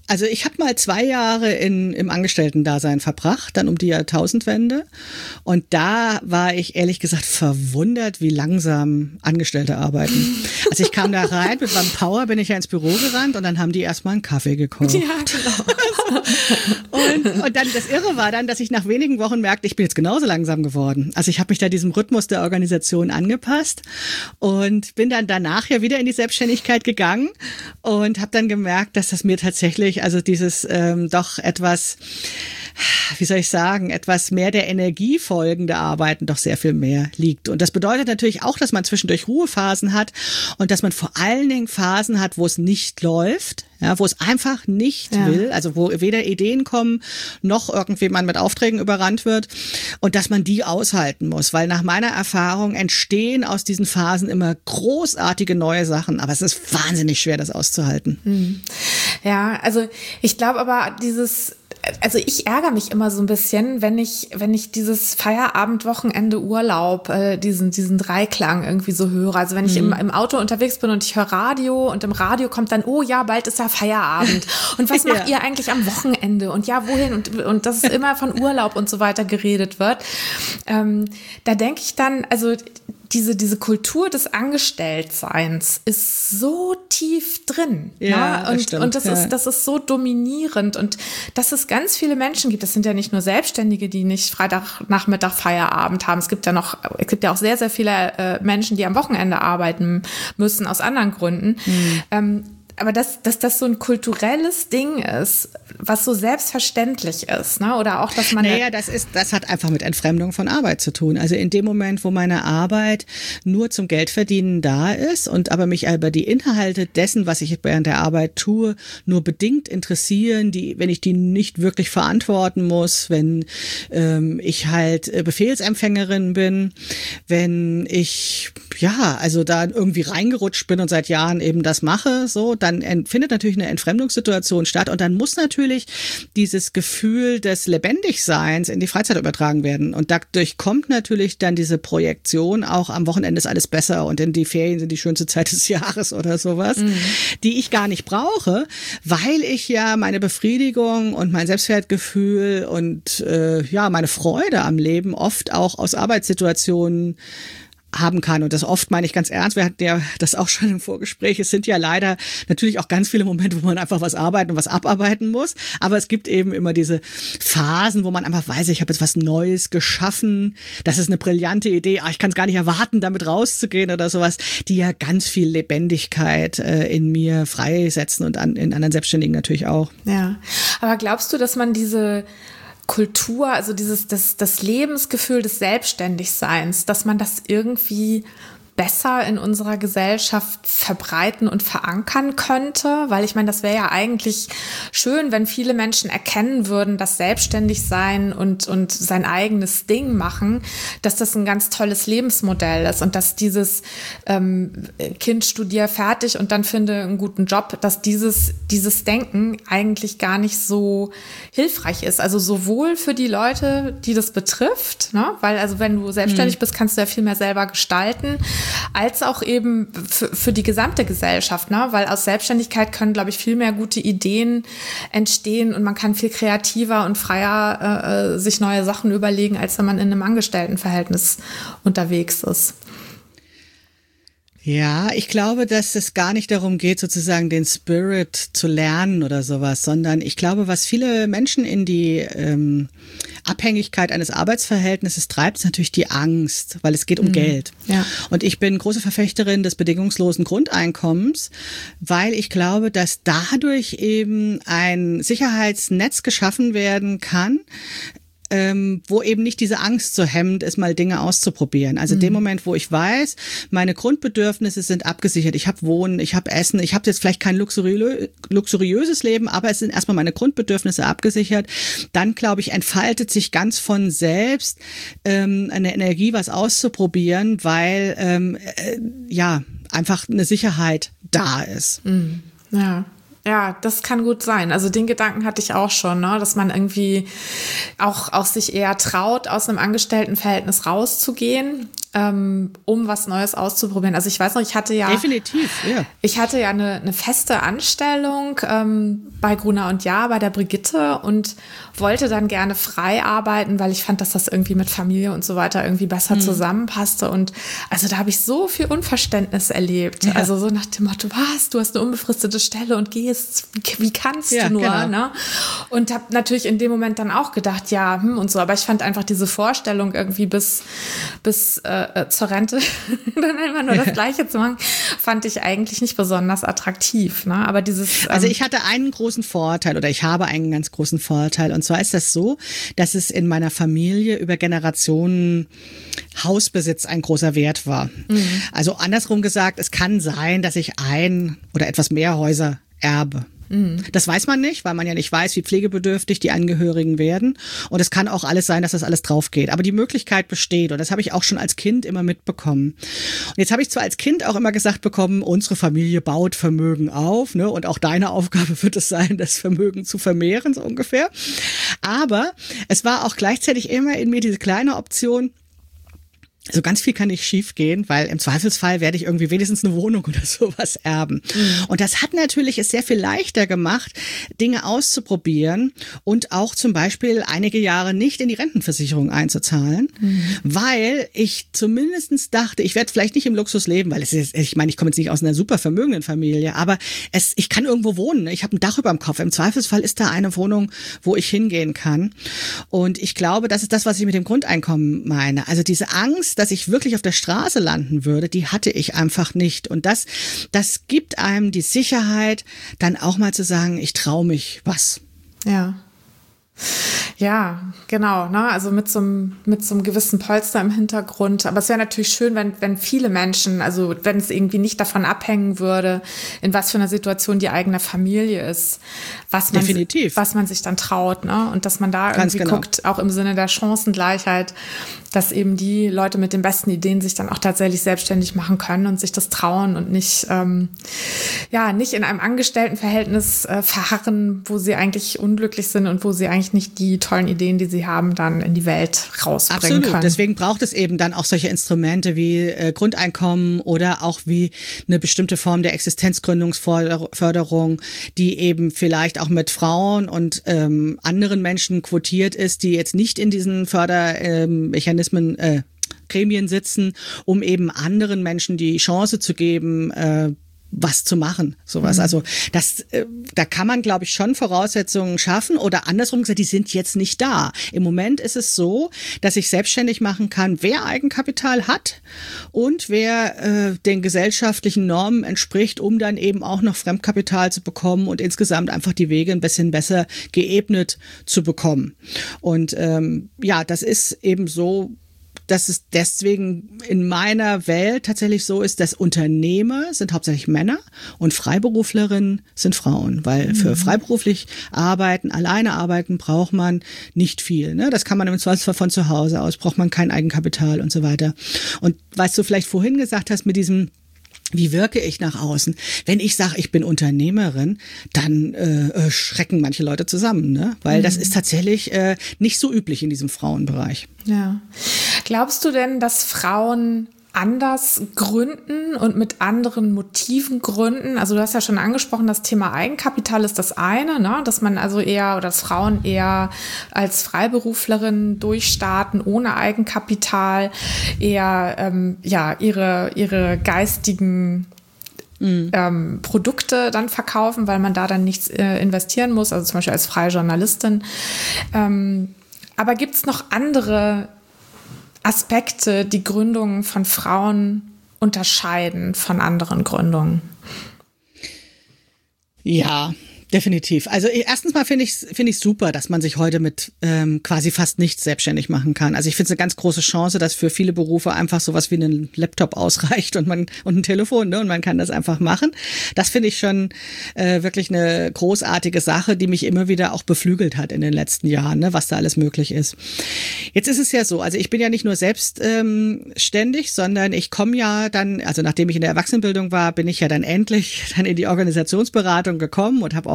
Also ich habe mal zwei Jahre in, im Angestellten-Dasein verbracht, dann um die Jahrtausendwende. Und da war ich ehrlich gesagt verwundert, wie langsam Angestellte arbeiten. Also ich kam da rein, mit meinem Power bin ich ja ins Büro gerannt und dann haben die erstmal einen Kaffee gekocht. Ja, genau. und, und dann das Irre war dann, dass ich nach wenigen Wochen merkte, ich bin jetzt genauso langsam geworden. Also ich habe mich da diesem Rhythmus der Organisation angepasst und bin dann danach ja wieder in die Selbstständigkeit gegangen und habe dann gemerkt, dass das mir tatsächlich also dieses ähm, doch etwas, wie soll ich sagen, etwas mehr der Energie folgende Arbeiten doch sehr viel mehr liegt. Und das bedeutet natürlich auch, dass man zwischendurch Ruhephasen hat und dass man vor allen Dingen Phasen hat, wo es nicht läuft, ja, wo es einfach nicht ja. will, also wo weder Ideen kommen, noch irgendwie man mit Aufträgen überrannt wird und dass man die aushalten muss, weil nach meiner Erfahrung entstehen aus diesen Phasen immer großartige neue Sachen, aber es ist wahnsinnig schwer, das auszuhalten. Ja, also ich glaube aber dieses Also ich ärgere mich immer so ein bisschen, wenn ich, wenn ich dieses Feierabend, Wochenende, Urlaub, äh, diesen, diesen Dreiklang irgendwie so höre. Also wenn ich mhm. im, im Auto unterwegs bin und ich höre Radio und im Radio kommt dann, oh ja, bald ist ja Feierabend. Und was macht ja. ihr eigentlich am Wochenende? Und ja, wohin? Und, und dass es immer von Urlaub und so weiter geredet wird. Ähm, da denke ich dann, also diese, diese Kultur des Angestelltseins ist so tief drin. Ja, ne? Und, das stimmt. und das, ja. ist, das ist so dominierend. Und dass es ganz viele Menschen gibt, das sind ja nicht nur Selbstständige, die nicht Freitagnachmittag Feierabend haben. Es gibt ja noch, es gibt ja auch sehr, sehr viele äh, Menschen, die am Wochenende arbeiten müssen, aus anderen Gründen. Mhm. Ähm, Aber dass, dass das so ein kulturelles Ding ist, was so selbstverständlich ist, ne? Oder auch, dass man... Naja, das ist, das hat einfach mit Entfremdung von Arbeit zu tun. Also in dem Moment, wo meine Arbeit nur zum Geldverdienen da ist und aber mich über die Inhalte dessen, was ich während der Arbeit tue, nur bedingt interessieren, die, wenn ich die nicht wirklich verantworten muss, wenn ähm, ich halt Befehlsempfängerin bin, wenn ich, ja, also da irgendwie reingerutscht bin und seit Jahren eben das mache, so, dann findet natürlich eine Entfremdungssituation statt und dann muss natürlich dieses Gefühl des Lebendigseins in die Freizeit übertragen werden und dadurch kommt natürlich dann diese Projektion, auch am Wochenende ist alles besser und in die Ferien sind die schönste Zeit des Jahres oder sowas, mhm. die ich gar nicht brauche, weil ich ja meine Befriedigung und mein Selbstwertgefühl und äh, ja meine Freude am Leben oft auch aus Arbeitssituationen haben kann. Und das oft meine ich ganz ernst. Wir hatten ja das auch schon im Vorgespräch. Es sind ja leider natürlich auch ganz viele Momente, wo man einfach was arbeiten und was abarbeiten muss. Aber es gibt eben immer diese Phasen, wo man einfach weiß, ich habe jetzt was Neues geschaffen. Das ist eine brillante Idee. Ah, ich kann es gar nicht erwarten, damit rauszugehen oder sowas, die ja ganz viel Lebendigkeit äh, in mir freisetzen und an, in anderen Selbstständigen natürlich auch. Ja, aber glaubst du, dass man diese Kultur, also dieses das, das Lebensgefühl des Selbstständigseins, dass man das irgendwie besser in unserer Gesellschaft verbreiten und verankern könnte? Weil ich meine, das wäre ja eigentlich schön, wenn viele Menschen erkennen würden, dass Selbstständigsein und, und sein eigenes Ding machen, dass das ein ganz tolles Lebensmodell ist und dass dieses ähm, Kind studier fertig und dann finde einen guten Job, dass dieses, dieses Denken eigentlich gar nicht so hilfreich ist. Also sowohl für die Leute, die das betrifft, ne? Weil also wenn du selbstständig mhm. bist, kannst du ja viel mehr selber gestalten, als auch eben für, für die gesamte Gesellschaft, ne? Weil aus Selbstständigkeit können, glaube ich, viel mehr gute Ideen entstehen und man kann viel kreativer und freier äh, sich neue Sachen überlegen, als wenn man in einem Angestelltenverhältnis unterwegs ist. Ja, ich glaube, dass es gar nicht darum geht, sozusagen den Spirit zu lernen oder sowas, sondern ich glaube, was viele Menschen in die ähm, Abhängigkeit eines Arbeitsverhältnisses treibt, ist natürlich die Angst, weil es geht um mhm. Geld. Ja. Und ich bin große Verfechterin des bedingungslosen Grundeinkommens, weil ich glaube, dass dadurch eben ein Sicherheitsnetz geschaffen werden kann, Ähm, wo eben nicht diese Angst so hemmend ist, mal Dinge auszuprobieren. Also in dem Moment, wo ich weiß, meine Grundbedürfnisse sind abgesichert. Ich habe Wohnen, ich habe Essen, ich habe jetzt vielleicht kein luxuriö- luxuriöses Leben, aber es sind erstmal meine Grundbedürfnisse abgesichert. Dann, glaube ich, entfaltet sich ganz von selbst ähm, eine Energie, was auszuprobieren, weil ähm, äh, ja einfach eine Sicherheit da ist. Mhm. Ja. Ja, das kann gut sein. Also den Gedanken hatte ich auch schon, ne? Dass man irgendwie auch, auch sich eher traut, aus einem Angestelltenverhältnis rauszugehen. ähm, um was Neues auszuprobieren. Also ich weiß noch, ich hatte ja definitiv, ja. Ich hatte ja eine, eine feste Anstellung ähm, bei Gruner und Jahr, bei der Brigitte und wollte dann gerne frei arbeiten, weil ich fand, dass das irgendwie mit Familie und so weiter irgendwie besser mhm. zusammenpasste. Und also da habe ich so viel Unverständnis erlebt. Ja. Also so nach dem Motto, was, du hast eine unbefristete Stelle und gehst, wie, wie kannst ja, du nur? Genau. Ne? Und habe natürlich in dem Moment dann auch gedacht, ja, hm, und so. Aber ich fand einfach diese Vorstellung irgendwie bis, bis äh, zur Rente dann immer nur das Gleiche zu machen, fand ich eigentlich nicht besonders attraktiv. Ne? Aber dieses. Ähm also ich hatte einen großen Vorteil oder ich habe einen ganz großen Vorteil. Und zwar ist das so, dass es in meiner Familie über Generationen Hausbesitz ein großer Wert war. Mhm. Also andersrum gesagt, es kann sein, dass ich ein oder etwas mehr Häuser erbe. Das weiß man nicht, weil man ja nicht weiß, wie pflegebedürftig die Angehörigen werden. Und es kann auch alles sein, dass das alles drauf geht. Aber die Möglichkeit besteht. Und das habe ich auch schon als Kind immer mitbekommen. Und jetzt habe ich zwar als Kind auch immer gesagt bekommen, unsere Familie baut Vermögen auf, ne? Und auch deine Aufgabe wird es sein, das Vermögen zu vermehren, so ungefähr. Aber es war auch gleichzeitig immer in mir diese kleine Option, so ganz viel kann nicht schief gehen, weil im Zweifelsfall werde ich irgendwie wenigstens eine Wohnung oder sowas erben. Mhm. Und das hat natürlich es sehr viel leichter gemacht, Dinge auszuprobieren und auch zum Beispiel einige Jahre nicht in die Rentenversicherung einzuzahlen, mhm. weil ich zumindestens dachte, ich werde vielleicht nicht im Luxus leben, weil es ist, ich meine, ich komme jetzt nicht aus einer super vermögenden Familie, aber es, ich kann irgendwo wohnen. Ich habe ein Dach über dem Kopf. Im Zweifelsfall ist da eine Wohnung, wo ich hingehen kann. Und ich glaube, das ist das, was ich mit dem Grundeinkommen meine. Also diese Angst, dass ich wirklich auf der Straße landen würde, die hatte ich einfach nicht. Und das, das gibt einem die Sicherheit, dann auch mal zu sagen, ich traue mich was. Ja. Ja, genau, ne? Also mit so einem, mit so einem gewissen Polster im Hintergrund. Aber es wäre natürlich schön, wenn, wenn viele Menschen, also wenn es irgendwie nicht davon abhängen würde, in was für einer Situation die eigene Familie ist, was man, Definitiv. was man sich dann traut, ne? Und dass man da Ganz irgendwie genau. guckt, auch im Sinne der Chancengleichheit, dass eben die Leute mit den besten Ideen sich dann auch tatsächlich selbstständig machen können und sich das trauen und nicht, ähm, ja, nicht in einem Angestelltenverhältnis äh, verharren, wo sie eigentlich unglücklich sind und wo sie eigentlich nicht die tollen Ideen, die sie haben, dann in die Welt rausbringen Absolut. können. Deswegen braucht es eben dann auch solche Instrumente wie äh, Grundeinkommen oder auch wie eine bestimmte Form der Existenzgründungsförderung, die eben vielleicht auch mit Frauen und ähm, anderen Menschen quotiert ist, die jetzt nicht in diesen Fördermechanismen äh, Gremien sitzen, um eben anderen Menschen die Chance zu geben, äh, was zu machen, sowas. Mhm. Also das, äh, da kann man, glaube ich, schon Voraussetzungen schaffen oder andersrum gesagt, die sind jetzt nicht da. Im Moment ist es so, dass ich selbstständig machen kann, wer Eigenkapital hat und wer äh, den gesellschaftlichen Normen entspricht, um dann eben auch noch Fremdkapital zu bekommen und insgesamt einfach die Wege ein bisschen besser geebnet zu bekommen. Und ähm, ja, das ist eben so, dass es deswegen in meiner Welt tatsächlich so ist, dass Unternehmer sind hauptsächlich Männer und Freiberuflerinnen sind Frauen, weil mhm. für freiberuflich arbeiten, alleine arbeiten braucht man nicht viel. Ne? Das kann man im Zweifelsfall von zu Hause aus, braucht man kein Eigenkapital und so weiter. Und was du vielleicht vorhin gesagt hast mit diesem, wie wirke ich nach außen? Wenn ich sage, ich bin Unternehmerin, dann äh, schrecken manche Leute zusammen, ne? Weil mhm. das ist tatsächlich äh, nicht so üblich in diesem Frauenbereich. Ja. Glaubst du denn, dass Frauen anders gründen und mit anderen Motiven gründen? Also du hast ja schon angesprochen, das Thema Eigenkapital ist das eine, ne? Dass man also eher oder dass Frauen eher als Freiberuflerin durchstarten ohne Eigenkapital, eher ähm, ja ihre ihre geistigen Mhm. Ähm, Produkte dann verkaufen, weil man da dann nichts äh, investieren muss, also zum Beispiel als freie Journalistin. Ähm, aber gibt es noch andere Aspekte, die Gründungen von Frauen unterscheiden von anderen Gründungen? Ja, definitiv. Also erstens mal finde ich finde ich super, dass man sich heute mit ähm, quasi fast nichts selbstständig machen kann. Also ich finde es eine ganz große Chance, dass für viele Berufe einfach sowas wie ein Laptop ausreicht und man und ein Telefon, ne, und man kann das einfach machen. Das finde ich schon äh, wirklich eine großartige Sache, die mich immer wieder auch beflügelt hat in den letzten Jahren, ne, was da alles möglich ist. Jetzt ist es ja so, also ich bin ja nicht nur selbstständig, ähm, sondern ich komme ja dann, also nachdem ich in der Erwachsenenbildung war, bin ich ja dann endlich dann in die Organisationsberatung gekommen und habe auch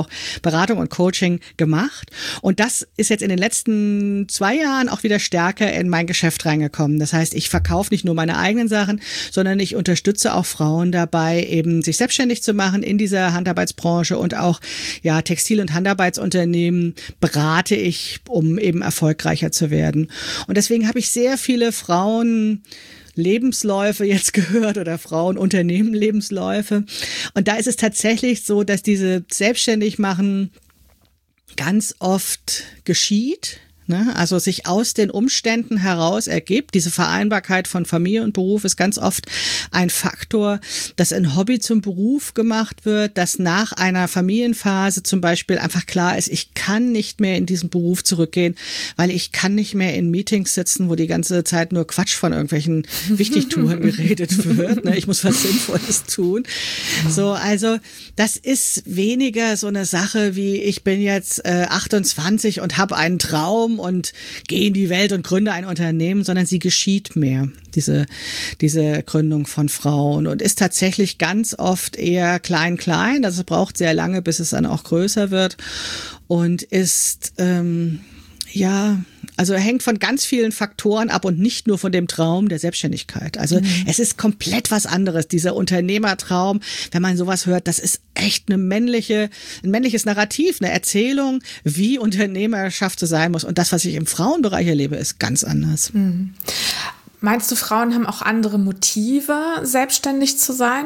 auch Beratung und Coaching gemacht. Und das ist jetzt in den letzten zwei Jahren auch wieder stärker in mein Geschäft reingekommen. Das heißt, ich verkaufe nicht nur meine eigenen Sachen, sondern ich unterstütze auch Frauen dabei, eben sich selbstständig zu machen in dieser Handarbeitsbranche, und auch ja Textil- und Handarbeitsunternehmen berate ich, um eben erfolgreicher zu werden. Und deswegen habe ich sehr viele Frauen Lebensläufe jetzt gehört oder Frauenunternehmen Lebensläufe. Und da ist es tatsächlich so, dass diese Selbstständigmachen ganz oft geschieht. Ne? Also sich aus den Umständen heraus ergibt. Diese Vereinbarkeit von Familie und Beruf ist ganz oft ein Faktor, dass ein Hobby zum Beruf gemacht wird, dass nach einer Familienphase zum Beispiel einfach klar ist, ich kann nicht mehr in diesen Beruf zurückgehen, weil ich kann nicht mehr in Meetings sitzen, wo die ganze Zeit nur Quatsch von irgendwelchen Wichtigtuern geredet wird. Ne? Ich muss was Sinnvolles tun. So, also das ist weniger so eine Sache wie, ich bin jetzt äh, achtundzwanzig und habe einen Traum und gehe in die Welt und gründe ein Unternehmen, sondern sie geschieht mehr, diese, diese Gründung von Frauen, und ist tatsächlich ganz oft eher klein-klein. Also es braucht sehr lange, bis es dann auch größer wird, und ist, ähm, ja, also hängt von ganz vielen Faktoren ab und nicht nur von dem Traum der Selbstständigkeit. Also mhm. es ist komplett was anderes, dieser Unternehmertraum. Wenn man sowas hört, das ist echt eine männliche, ein männliches Narrativ, eine Erzählung, wie Unternehmerschaft so sein muss. Und das, was ich im Frauenbereich erlebe, ist ganz anders. Mhm. Meinst du, Frauen haben auch andere Motive, selbstständig zu sein?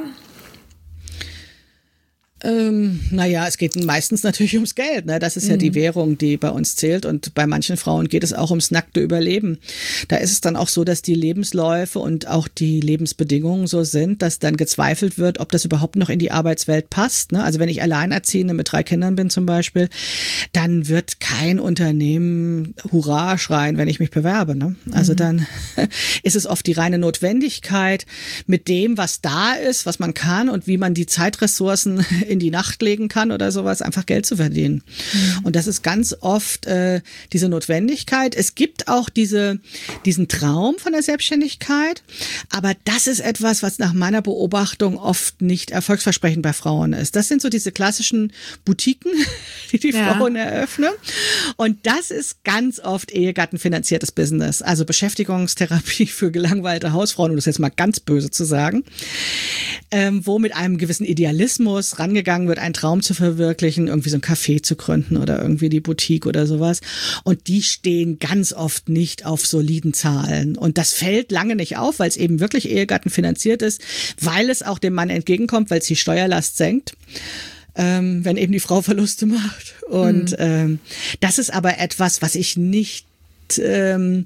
Ähm, naja, es geht meistens natürlich ums Geld, ne? Das ist ja mhm. die Währung, die bei uns zählt, und bei manchen Frauen geht es auch ums nackte Überleben. Da ist es dann auch so, dass die Lebensläufe und auch die Lebensbedingungen so sind, dass dann gezweifelt wird, ob das überhaupt noch in die Arbeitswelt passt, ne? Also wenn ich Alleinerziehende mit drei Kindern bin zum Beispiel, dann wird kein Unternehmen Hurra schreien, wenn ich mich bewerbe, ne? Also mhm. dann ist es oft die reine Notwendigkeit, mit dem, was da ist, was man kann und wie man die Zeitressourcen in die Nacht legen kann oder sowas, einfach Geld zu verdienen. Mhm. Und das ist ganz oft äh, diese Notwendigkeit. Es gibt auch diese, diesen Traum von der Selbstständigkeit, aber das ist etwas, was nach meiner Beobachtung oft nicht erfolgsversprechend bei Frauen ist. Das sind so diese klassischen Boutiquen, die die ja. Frauen eröffnen. Und das ist ganz oft ehegattenfinanziertes Business, also Beschäftigungstherapie für gelangweilte Hausfrauen, um das jetzt mal ganz böse zu sagen, ähm, wo mit einem gewissen Idealismus rangegangen wird, einen Traum zu verwirklichen, irgendwie so ein Café zu gründen oder irgendwie die Boutique oder sowas. Und die stehen ganz oft nicht auf soliden Zahlen. Und das fällt lange nicht auf, weil es eben wirklich ehegattenfinanziert ist, weil es auch dem Mann entgegenkommt, weil es die Steuerlast senkt. Ähm, wenn eben die Frau Verluste macht. Und mhm. ähm, das ist aber etwas, was ich nicht ähm,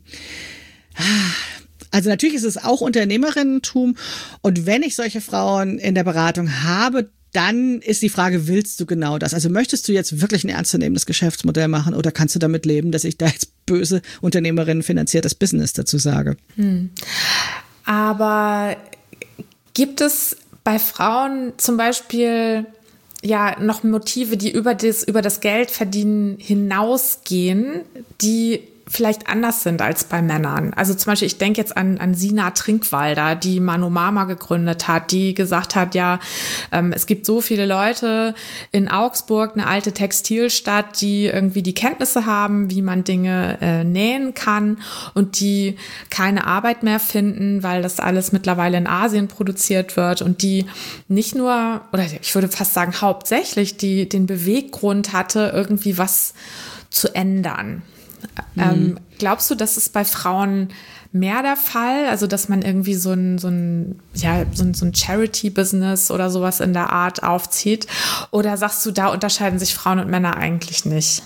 also natürlich ist es auch Unternehmerinnentum, und wenn ich solche Frauen in der Beratung habe, dann ist die Frage, willst du genau das? Also möchtest du jetzt wirklich ein ernstzunehmendes Geschäftsmodell machen, oder kannst du damit leben, dass ich da jetzt böse Unternehmerinnen finanziertes Business dazu sage? Hm. Aber gibt es bei Frauen zum Beispiel ja noch Motive, die über das, über das Geldverdienen hinausgehen, die vielleicht anders sind als bei Männern? Also zum Beispiel, ich denke jetzt an, an Sina Trinkwalder, die Manomama gegründet hat, die gesagt hat, ja, ähm, es gibt so viele Leute in Augsburg, eine alte Textilstadt, die irgendwie die Kenntnisse haben, wie man Dinge äh, nähen kann, und die keine Arbeit mehr finden, weil das alles mittlerweile in Asien produziert wird, und die nicht nur, oder ich würde fast sagen hauptsächlich, die den Beweggrund hatte, irgendwie was zu ändern. Mhm. Ähm, glaubst du, das ist bei Frauen mehr der Fall? Also, dass man irgendwie so ein, so ein, ja, so ein, so ein Charity-Business oder sowas in der Art aufzieht? Oder sagst du, da unterscheiden sich Frauen und Männer eigentlich nicht?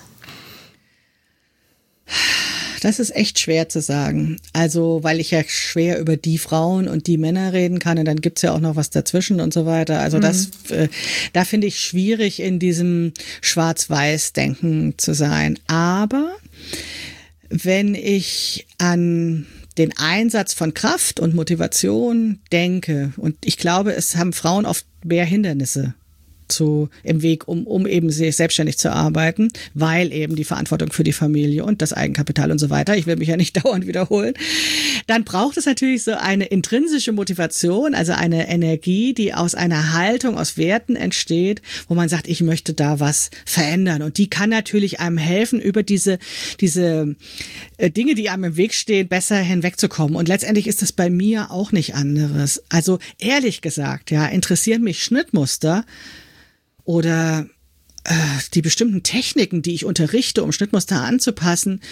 Das ist echt schwer zu sagen. Also, weil ich ja schwer über die Frauen und die Männer reden kann, und dann gibt's ja auch noch was dazwischen und so weiter. Also mhm. das, äh, da finde ich schwierig, in diesem Schwarz-Weiß-Denken zu sein. Aber wenn ich an den Einsatz von Kraft und Motivation denke, und ich glaube, es haben Frauen oft mehr Hindernisse zu, im Weg, um, um eben sich selbstständig zu arbeiten, weil eben die Verantwortung für die Familie und das Eigenkapital und so weiter, ich will mich ja nicht dauernd wiederholen, dann braucht es natürlich so eine intrinsische Motivation, also eine Energie, die aus einer Haltung, aus Werten entsteht, wo man sagt, ich möchte da was verändern. Und die kann natürlich einem helfen, über diese, diese äh, Dinge, die einem im Weg stehen, besser hinwegzukommen. Und letztendlich ist das bei mir auch nicht anderes. Also ehrlich gesagt, ja, interessieren mich Schnittmuster oder äh, die bestimmten Techniken, die ich unterrichte, um Schnittmuster anzupassen,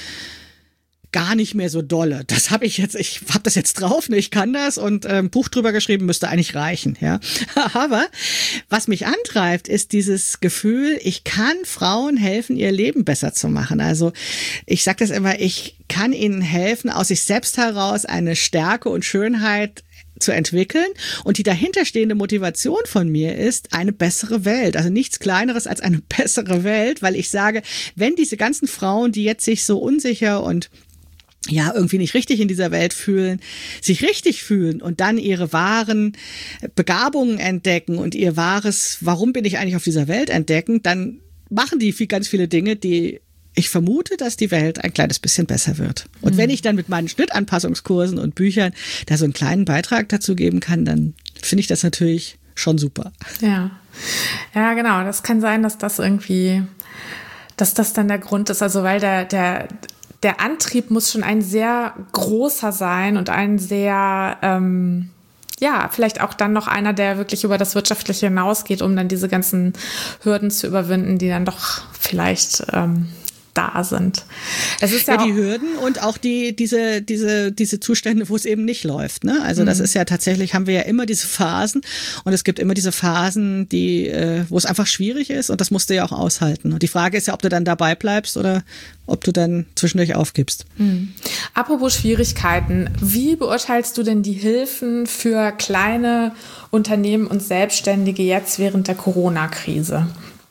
gar nicht mehr so dolle. Das habe ich jetzt, ich habe das jetzt drauf, ne, ich kann das und ein ähm, Buch drüber geschrieben, müsste eigentlich reichen, ja. Aber was mich antreibt, ist dieses Gefühl, ich kann Frauen helfen, ihr Leben besser zu machen. Also ich sage das immer, ich kann ihnen helfen, aus sich selbst heraus eine Stärke und Schönheit zu entwickeln, und die dahinterstehende Motivation von mir ist eine bessere Welt. Also nichts Kleineres als eine bessere Welt, weil ich sage, wenn diese ganzen Frauen, die jetzt sich so unsicher und ja, irgendwie nicht richtig in dieser Welt fühlen, sich richtig fühlen und dann ihre wahren Begabungen entdecken und ihr wahres, warum bin ich eigentlich auf dieser Welt entdecken, dann machen die viel, ganz viele Dinge, die ich vermute, dass die Welt ein kleines bisschen besser wird. Und mhm. wenn ich dann mit meinen Schnittanpassungskursen und Büchern da so einen kleinen Beitrag dazu geben kann, dann finde ich das natürlich schon super. Ja, ja, genau. Das kann sein, dass das irgendwie, dass das dann der Grund ist. Also weil der, der, der Antrieb muss schon ein sehr großer sein und ein sehr, ähm, ja, vielleicht auch dann noch einer, der wirklich über das Wirtschaftliche hinausgeht, um dann diese ganzen Hürden zu überwinden, die dann doch vielleicht ähm, da sind. Es ist ja, ja die Hürden und auch die diese diese diese Zustände, wo es eben nicht läuft. Ne? Also mhm. das ist ja tatsächlich, haben wir ja immer diese Phasen, und es gibt immer diese Phasen, die äh, wo es einfach schwierig ist, und das musst du ja auch aushalten. Und die Frage ist ja, ob du dann dabei bleibst oder ob du dann zwischendurch aufgibst. Mhm. Apropos Schwierigkeiten, wie beurteilst du denn die Hilfen für kleine Unternehmen und Selbstständige jetzt während der Corona-Krise?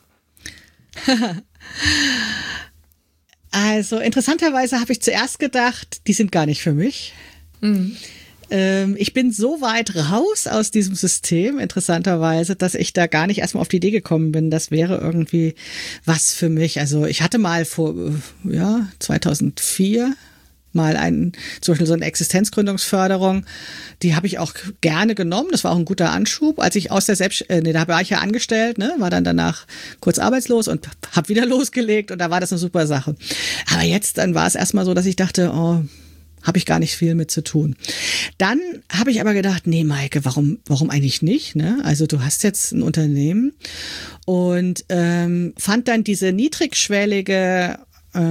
Also interessanterweise habe ich zuerst gedacht, die sind gar nicht für mich. Mhm. Ähm, ich bin so weit raus aus diesem System, interessanterweise, dass ich da gar nicht erstmal auf die Idee gekommen bin, das wäre irgendwie was für mich. Also ich hatte mal vor, ja, zweitausendvier mal einen, zum Beispiel so eine Existenzgründungsförderung, die habe ich auch gerne genommen. Das war auch ein guter Anschub. Als ich aus der Selbst, äh, nee, da war ich ja angestellt, ne, war dann danach kurz arbeitslos und habe wieder losgelegt, und da war das eine super Sache. Aber jetzt, dann war es erstmal so, dass ich dachte, oh, habe ich gar nicht viel mit zu tun. Dann habe ich aber gedacht, nee, Maike, warum, warum eigentlich nicht? Ne? Also du hast jetzt ein Unternehmen, und ähm, fand dann diese niedrigschwellige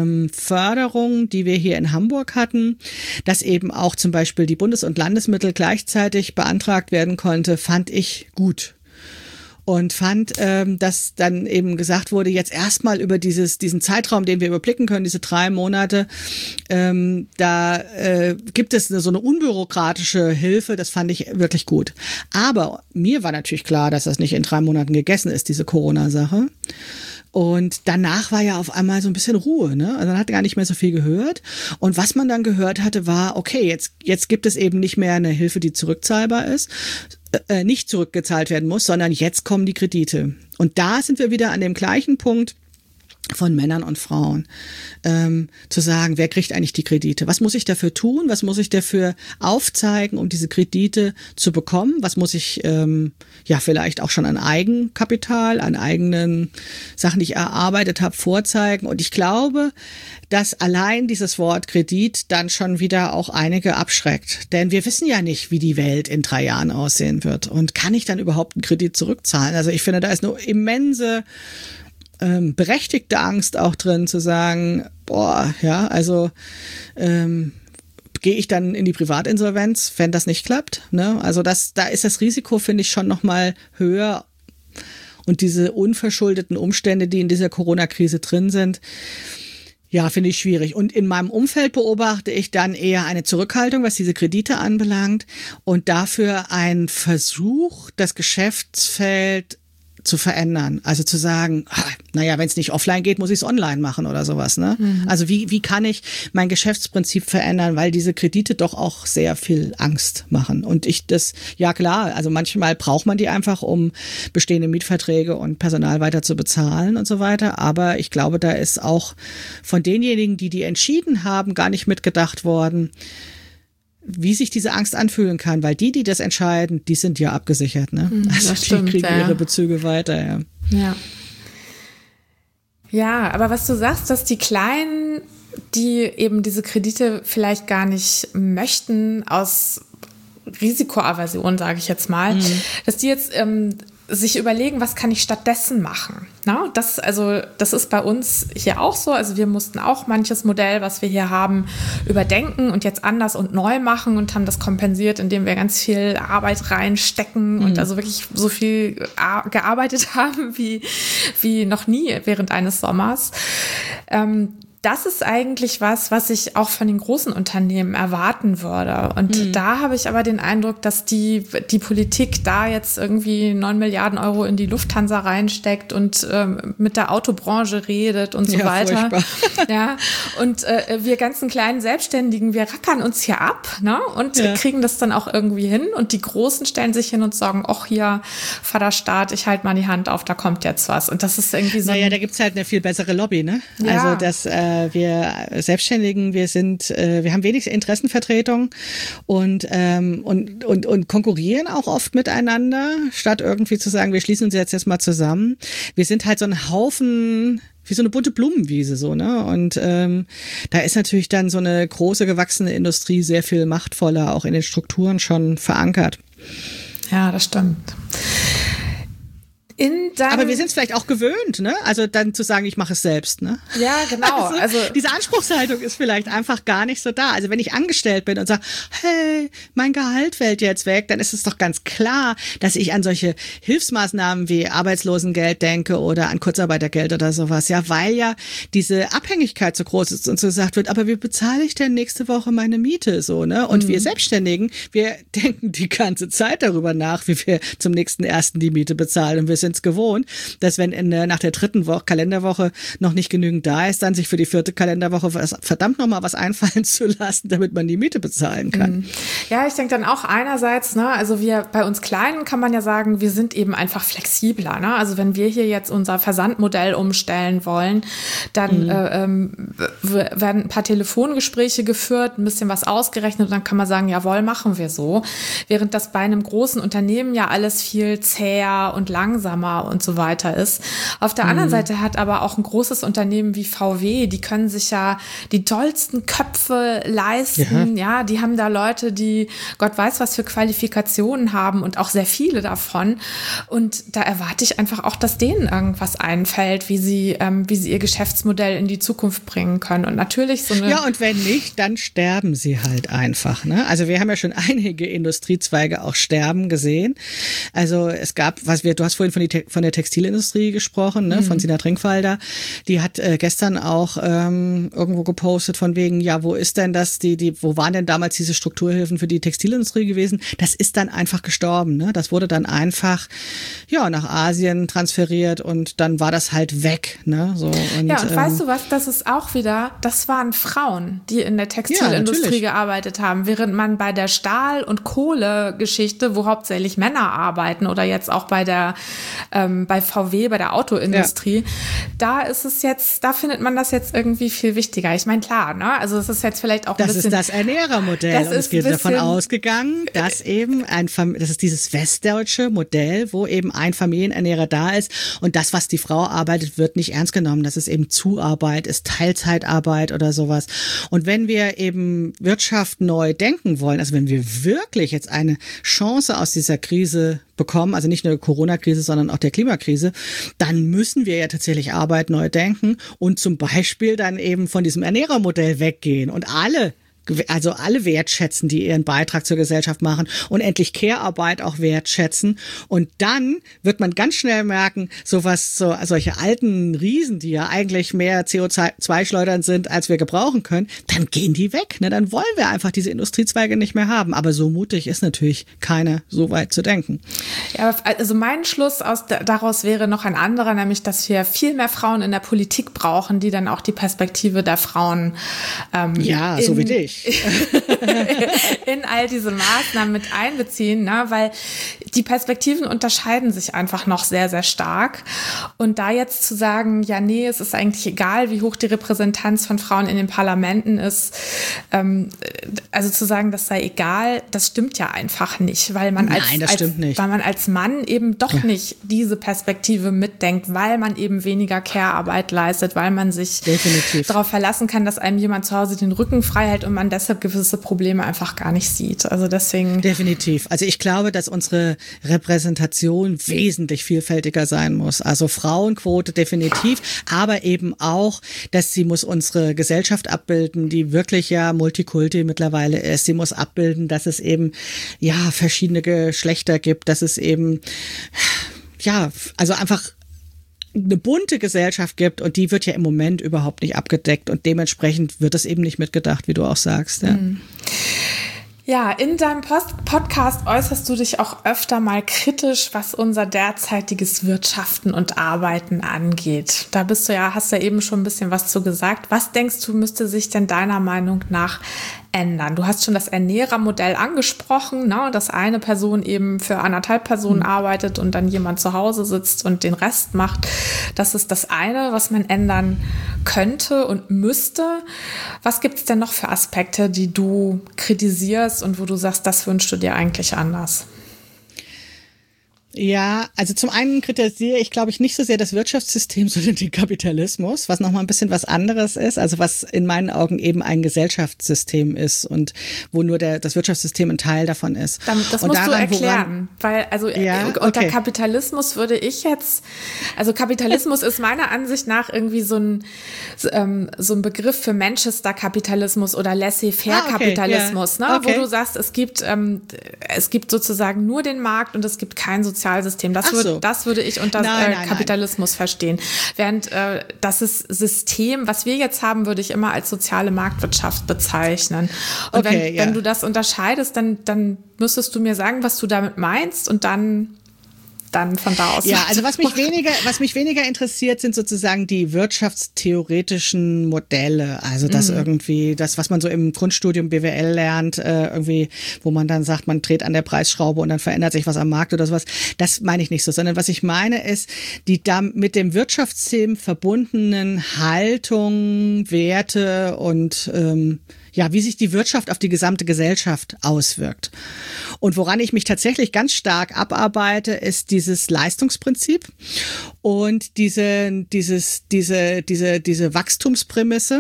Förderung, die wir hier in Hamburg hatten, dass eben auch zum Beispiel die Bundes- und Landesmittel gleichzeitig beantragt werden konnte, fand ich gut. Und fand, ähm, dass dann eben gesagt wurde, jetzt erstmal über dieses diesen Zeitraum, den wir überblicken können, diese drei Monate, ähm, da äh, gibt es eine, so eine unbürokratische Hilfe, das fand ich wirklich gut. Aber mir war natürlich klar, dass das nicht in drei Monaten gegessen ist, diese Corona-Sache. Und danach war ja auf einmal so ein bisschen Ruhe, ne? Also man hat gar nicht mehr so viel gehört. Und was man dann gehört hatte, war, okay, jetzt, jetzt gibt es eben nicht mehr eine Hilfe, die zurückzahlbar ist, äh, nicht zurückgezahlt werden muss, sondern jetzt kommen die Kredite. Und da sind wir wieder an dem gleichen Punkt von Männern und Frauen, ähm, zu sagen, wer kriegt eigentlich die Kredite? Was muss ich dafür tun? Was muss ich dafür aufzeigen, um diese Kredite zu bekommen? Was muss ich ähm, ja vielleicht auch schon an Eigenkapital, an eigenen Sachen, die ich erarbeitet habe, vorzeigen? Und ich glaube, dass allein dieses Wort Kredit dann schon wieder auch einige abschreckt. Denn wir wissen ja nicht, wie die Welt in drei Jahren aussehen wird. Und kann ich dann überhaupt einen Kredit zurückzahlen? Also ich finde, da ist eine immense Ähm, berechtigte Angst auch drin, zu sagen, boah, ja, also ähm, gehe ich dann in die Privatinsolvenz, wenn das nicht klappt, ne? Also das, da ist das Risiko, finde ich, schon noch mal höher, und diese unverschuldeten Umstände, die in dieser Corona-Krise drin sind, ja, finde ich schwierig. Und in meinem Umfeld beobachte ich dann eher eine Zurückhaltung, was diese Kredite anbelangt, und dafür ein Versuch, das Geschäftsfeld zu verändern. Also zu sagen, naja, wenn es nicht offline geht, muss ich es online machen oder sowas. Ne? Mhm. Also wie, wie kann ich mein Geschäftsprinzip verändern, weil diese Kredite doch auch sehr viel Angst machen. Und ich das, ja klar, also manchmal braucht man die einfach, um bestehende Mietverträge und Personal weiter zu bezahlen und so weiter. Aber ich glaube, da ist auch von denjenigen, die die entschieden haben, gar nicht mitgedacht worden, wie sich diese Angst anfühlen kann, weil die, die das entscheiden, die sind ja abgesichert, ne? Also die stimmt, kriegen ja. ihre Bezüge weiter, ja. Ja. Ja, aber was du sagst, dass die Kleinen, die eben diese Kredite vielleicht gar nicht möchten, aus Risikoaversion, sage ich jetzt mal, mhm. dass die jetzt ähm, sich überlegen, was kann ich stattdessen machen. Na, das, also, das ist bei uns hier auch so. Also wir mussten auch manches Modell, was wir hier haben, überdenken und jetzt anders und neu machen und haben das kompensiert, indem wir ganz viel Arbeit reinstecken mhm. und also wirklich so viel gearbeitet haben wie, wie noch nie während eines Sommers. Ähm, Das ist eigentlich was, was ich auch von den großen Unternehmen erwarten würde. Und mhm. da habe ich aber den Eindruck, dass die, die Politik da jetzt irgendwie neun Milliarden Euro in die Lufthansa reinsteckt und ähm, mit der Autobranche redet und so ja, weiter. Ja, und äh, wir ganzen kleinen Selbstständigen, wir rackern uns hier ab, ne? Und ja. kriegen das dann auch irgendwie hin. Und die Großen stellen sich hin und sagen, ach hier, Vaterstaat, ich halte mal die Hand auf, da kommt jetzt was. Und das ist irgendwie so. Naja, da gibt's halt eine viel bessere Lobby, ne? Ja. Also das äh, wir Selbstständigen, wir sind, äh, wir haben wenig Interessenvertretung und, ähm, und, und, und konkurrieren auch oft miteinander, statt irgendwie zu sagen, wir schließen uns jetzt erstmal zusammen. Wir sind halt so ein Haufen, wie so eine bunte Blumenwiese, so, ne? Und ähm, da ist natürlich dann so eine große gewachsene Industrie sehr viel machtvoller, auch in den Strukturen schon verankert. Ja, das stimmt. In Aber wir sind es vielleicht auch gewöhnt, ne? Also dann zu sagen, ich mache es selbst, ne? Ja, genau. Also, also diese Anspruchshaltung ist vielleicht einfach gar nicht so da. Also wenn ich angestellt bin und sage, hey, mein Gehalt fällt jetzt weg, dann ist es doch ganz klar, dass ich an solche Hilfsmaßnahmen wie Arbeitslosengeld denke oder an Kurzarbeitergeld oder sowas. Ja, weil ja diese Abhängigkeit so groß ist und so gesagt wird, aber wie bezahle ich denn nächste Woche meine Miete, so, ne? Und mhm. wir Selbstständigen, wir denken die ganze Zeit darüber nach, wie wir zum nächsten ersten die Miete bezahlen. Und wir sind es gewohnt, dass wenn in der, nach der dritten Woche, Kalenderwoche noch nicht genügend da ist, dann sich für die vierte Kalenderwoche was, verdammt nochmal was einfallen zu lassen, damit man die Miete bezahlen kann. Ja, ich denke dann auch einerseits, ne, also wir bei uns Kleinen kann man ja sagen, wir sind eben einfach flexibler. Ne? Also wenn wir hier jetzt unser Versandmodell umstellen wollen, dann mhm. äh, ähm, werden ein paar Telefongespräche geführt, ein bisschen was ausgerechnet und dann kann man sagen, jawohl, machen wir so. Während das bei einem großen Unternehmen ja alles viel zäher und langsamer und so weiter ist. Auf der anderen mhm. Seite hat aber auch ein großes Unternehmen wie V W, die können sich ja die tollsten Köpfe leisten. Ja, ja die haben da Leute, die Gott weiß, was für Qualifikationen haben und auch sehr viele davon. Und da erwarte ich einfach auch, dass denen irgendwas einfällt, wie sie, ähm, wie sie ihr Geschäftsmodell in die Zukunft bringen können. Und natürlich so eine. Ja, und wenn nicht, dann sterben sie halt einfach. Ne? Also wir haben ja schon einige Industriezweige auch sterben gesehen. Also es gab, was wir, du hast vorhin von die von der Textilindustrie gesprochen, ne, mhm. von Sina Trinkwalder. Die hat äh, gestern auch ähm, irgendwo gepostet von wegen, ja, wo ist denn das, die, die, wo waren denn damals diese Strukturhilfen für die Textilindustrie gewesen? Das ist dann einfach gestorben, ne? Das wurde dann einfach, ja, nach Asien transferiert und dann war das halt weg, ne? So, und, ja, und ähm, weißt du was, das ist auch wieder, das waren Frauen, die in der Textilindustrie ja, gearbeitet haben, während man bei der Stahl- und Kohlegeschichte, wo hauptsächlich Männer arbeiten oder jetzt auch bei der Ähm, bei V W, bei der Autoindustrie, ja. da ist es jetzt, da findet man das jetzt irgendwie viel wichtiger. Ich meine, klar, ne? Also es ist jetzt vielleicht auch ein das bisschen... Das ist das Ernährermodell. Das und es wird davon ausgegangen, dass eben ein, das ist dieses westdeutsche Modell, wo eben ein Familienernährer da ist und das, was die Frau arbeitet, wird nicht ernst genommen. Das ist eben Zuarbeit, ist Teilzeitarbeit oder sowas. Und wenn wir eben Wirtschaft neu denken wollen, also wenn wir wirklich jetzt eine Chance aus dieser Krise bekommen, also nicht nur Corona-Krise, sondern auch der Klimakrise, dann müssen wir ja tatsächlich Arbeit neu denken und zum Beispiel dann eben von diesem Ernährermodell weggehen und alle also alle wertschätzen, die ihren Beitrag zur Gesellschaft machen und endlich Care-Arbeit auch wertschätzen. Und dann wird man ganz schnell merken, sowas, so, solche alten Riesen, die ja eigentlich mehr C O zwei schleudern sind, als wir gebrauchen können, dann gehen die weg. Ne? Dann wollen wir einfach diese Industriezweige nicht mehr haben. Aber so mutig ist natürlich keiner, so weit zu denken. Ja, also mein Schluss aus, daraus wäre noch ein anderer, nämlich, dass wir viel mehr Frauen in der Politik brauchen, die dann auch die Perspektive der Frauen ähm, ja, in, so wie dich. in all diese Maßnahmen mit einbeziehen, ne? Weil die Perspektiven unterscheiden sich einfach noch sehr, sehr stark. Und da jetzt zu sagen, ja, nee, es ist eigentlich egal, wie hoch die Repräsentanz von Frauen in den Parlamenten ist, ähm, also zu sagen, das sei egal, das stimmt ja einfach nicht, weil man als, Nein, das als, stimmt nicht. weil man als Mann eben doch ja. nicht diese Perspektive mitdenkt, weil man eben weniger Care-Arbeit leistet, weil man sich Definitiv. darauf verlassen kann, dass einem jemand zu Hause den Rücken frei hält und man deshalb gewisse Probleme einfach gar nicht sieht. Also deswegen. Definitiv. Also ich glaube, dass unsere Repräsentation wesentlich vielfältiger sein muss. Also Frauenquote definitiv, aber eben auch, dass sie muss unsere Gesellschaft abbilden, die wirklich ja Multikulti mittlerweile ist. Sie muss abbilden, dass es eben ja verschiedene Geschlechter gibt, dass es eben ja, also einfach eine bunte Gesellschaft gibt und die wird ja im Moment überhaupt nicht abgedeckt und dementsprechend wird das eben nicht mitgedacht, wie du auch sagst. Ja. Mhm. Ja, in deinem Post- Podcast äußerst du dich auch öfter mal kritisch, was unser derzeitiges Wirtschaften und Arbeiten angeht. Da bist du ja, hast ja eben schon ein bisschen was zu gesagt. Was denkst du, müsste sich denn deiner Meinung nach ändern? Du hast schon das Ernährermodell angesprochen, ne, dass eine Person eben für anderthalb Personen mhm. arbeitet und dann jemand zu Hause sitzt und den Rest macht. Das ist das eine, was man ändern könnte und müsste. Was gibt es denn noch für Aspekte, die du kritisierst und wo du sagst, das wünschst du dir eigentlich anders? Ja, also zum einen kritisiere ich, glaube ich, nicht so sehr das Wirtschaftssystem, sondern den Kapitalismus, was nochmal ein bisschen was anderes ist, also was in meinen Augen eben ein Gesellschaftssystem ist und wo nur der, das Wirtschaftssystem ein Teil davon ist. Das und musst daran, du erklären, woran, weil also ja, unter okay. Kapitalismus würde ich jetzt, also Kapitalismus ist meiner Ansicht nach irgendwie so ein, so ein Begriff für Manchester-Kapitalismus oder Laissez-faire-Kapitalismus, ah, okay, yeah. ne, okay. wo du sagst, es gibt, ähm, es gibt sozusagen nur den Markt und es gibt kein Sozialsystem. Das, würd, so. das würde ich unter nein, nein, Kapitalismus nein. verstehen. Während äh, das ist System, was wir jetzt haben, würde ich immer als soziale Marktwirtschaft bezeichnen. Und okay, wenn, ja. wenn du das unterscheidest, dann, dann müsstest du mir sagen, was du damit meinst und dann dann von da aus. Ja, also was mich weniger, was mich weniger interessiert, sind sozusagen die wirtschaftstheoretischen Modelle. Also das mhm. irgendwie, das, was man so im Grundstudium B W L lernt, äh, irgendwie, wo man dann sagt, man dreht an der Preisschraube und dann verändert sich was am Markt oder sowas. Das meine ich nicht so, sondern was ich meine ist, die da mit dem Wirtschaftssystem verbundenen Haltung, Werte und ähm, ja, wie sich die Wirtschaft auf die gesamte Gesellschaft auswirkt. Und woran ich mich tatsächlich ganz stark abarbeite, ist dieses Leistungsprinzip und diese, dieses, diese, diese, diese Wachstumsprämisse.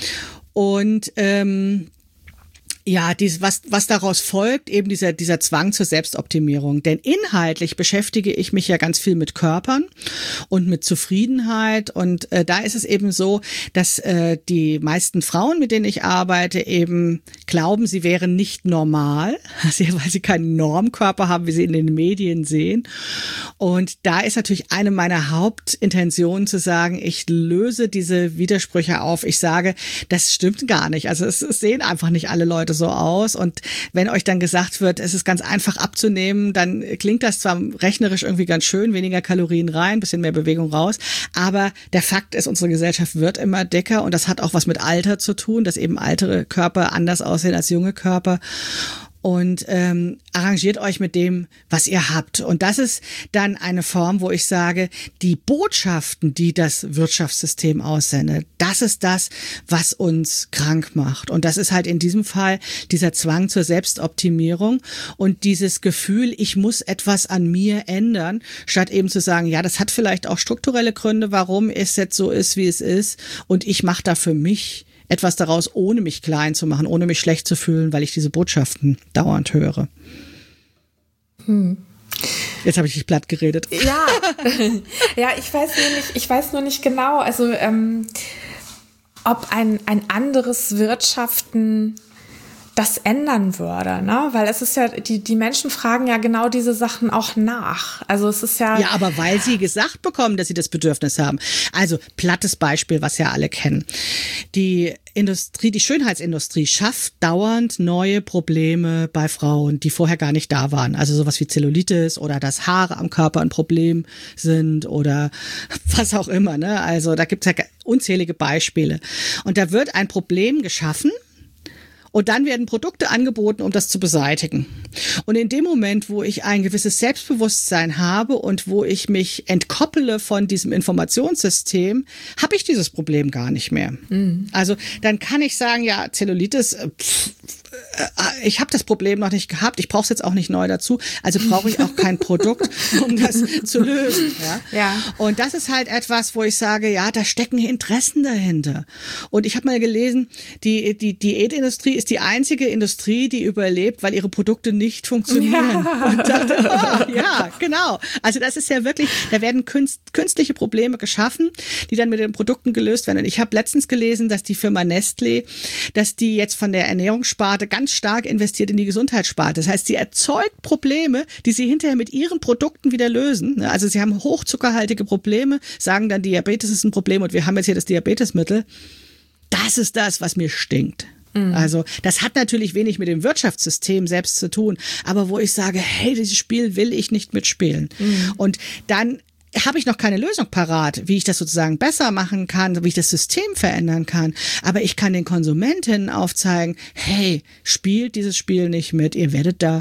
Und ähm, ja, dies, was, was daraus folgt, eben dieser, dieser Zwang zur Selbstoptimierung. Denn inhaltlich beschäftige ich mich ja ganz viel mit Körpern und mit Zufriedenheit. Und äh, da ist es eben so, dass äh, die meisten Frauen, mit denen ich arbeite, eben glauben, sie wären nicht normal, weil sie keinen Normkörper haben, wie sie in den Medien sehen. Und da ist natürlich eine meiner Hauptintentionen zu sagen, ich löse diese Widersprüche auf. Ich sage, das stimmt gar nicht. Also es, es sehen einfach nicht alle Leute so aus. Und wenn euch dann gesagt wird, es ist ganz einfach abzunehmen, dann klingt das zwar rechnerisch irgendwie ganz schön, weniger Kalorien rein, bisschen mehr Bewegung raus, aber der Fakt ist, unsere Gesellschaft wird immer dicker und das hat auch was mit Alter zu tun, dass eben ältere Körper anders aussehen als junge Körper. Und ähm, arrangiert euch mit dem, was ihr habt. Und das ist dann eine Form, wo ich sage, die Botschaften, die das Wirtschaftssystem aussendet, das ist das, was uns krank macht. Und das ist halt in diesem Fall dieser Zwang zur Selbstoptimierung und dieses Gefühl, ich muss etwas an mir ändern, statt eben zu sagen, ja, das hat vielleicht auch strukturelle Gründe, warum es jetzt so ist, wie es ist. Und ich mache da für mich etwas daraus, ohne mich klein zu machen, ohne mich schlecht zu fühlen, weil ich diese Botschaften dauernd höre. Hm. Jetzt habe ich dich platt geredet. Ja, ja, ich weiß nur nicht, ich weiß nur nicht genau, also ähm, ob ein, ein anderes Wirtschaften das ändern würde, ne? Weil es ist ja, die, die Menschen fragen ja genau diese Sachen auch nach. Also es ist ja... Ja, aber weil sie gesagt bekommen, dass sie das Bedürfnis haben. Also plattes Beispiel, was ja alle kennen. Die Industrie, die Schönheitsindustrie schafft dauernd neue Probleme bei Frauen, die vorher gar nicht da waren. Also sowas wie Zellulitis oder dass Haare am Körper ein Problem sind oder was auch immer, ne? Also da gibt es ja unzählige Beispiele. Und da wird ein Problem geschaffen, und dann werden Produkte angeboten, um das zu beseitigen. Und in dem Moment, wo ich ein gewisses Selbstbewusstsein habe und wo ich mich entkoppele von diesem Informationssystem, habe ich dieses Problem gar nicht mehr. Mhm. Also dann kann ich sagen, ja, Zellulitis, pff, ich habe das Problem noch nicht gehabt, ich brauche es jetzt auch nicht neu dazu, also brauche ich auch kein Produkt, um das zu lösen. Ja? Ja. Und das ist halt etwas, wo ich sage, ja, da stecken Interessen dahinter. Und ich habe mal gelesen, die, die Diätindustrie ist die einzige Industrie, die überlebt, weil ihre Produkte nicht funktionieren. Ja. Und dachte, oh, ja, genau. Also das ist ja wirklich, da werden künst, künstliche Probleme geschaffen, die dann mit den Produkten gelöst werden. Und ich habe letztens gelesen, dass die Firma Nestlé, dass die jetzt von der Ernährungssparte ganz stark investiert in die Gesundheitssparte. Das heißt, sie erzeugt Probleme, die sie hinterher mit ihren Produkten wieder lösen. Also sie haben hochzuckerhaltige Probleme, sagen dann, Diabetes ist ein Problem und wir haben jetzt hier das Diabetesmittel. Das ist das, was mir stinkt. Mhm. Also das hat natürlich wenig mit dem Wirtschaftssystem selbst zu tun, aber wo ich sage, hey, dieses Spiel will ich nicht mitspielen. Mhm. Und dann habe ich noch keine Lösung parat, wie ich das sozusagen besser machen kann, wie ich das System verändern kann. Aber ich kann den Konsumentinnen aufzeigen, hey, spielt dieses Spiel nicht mit, ihr werdet da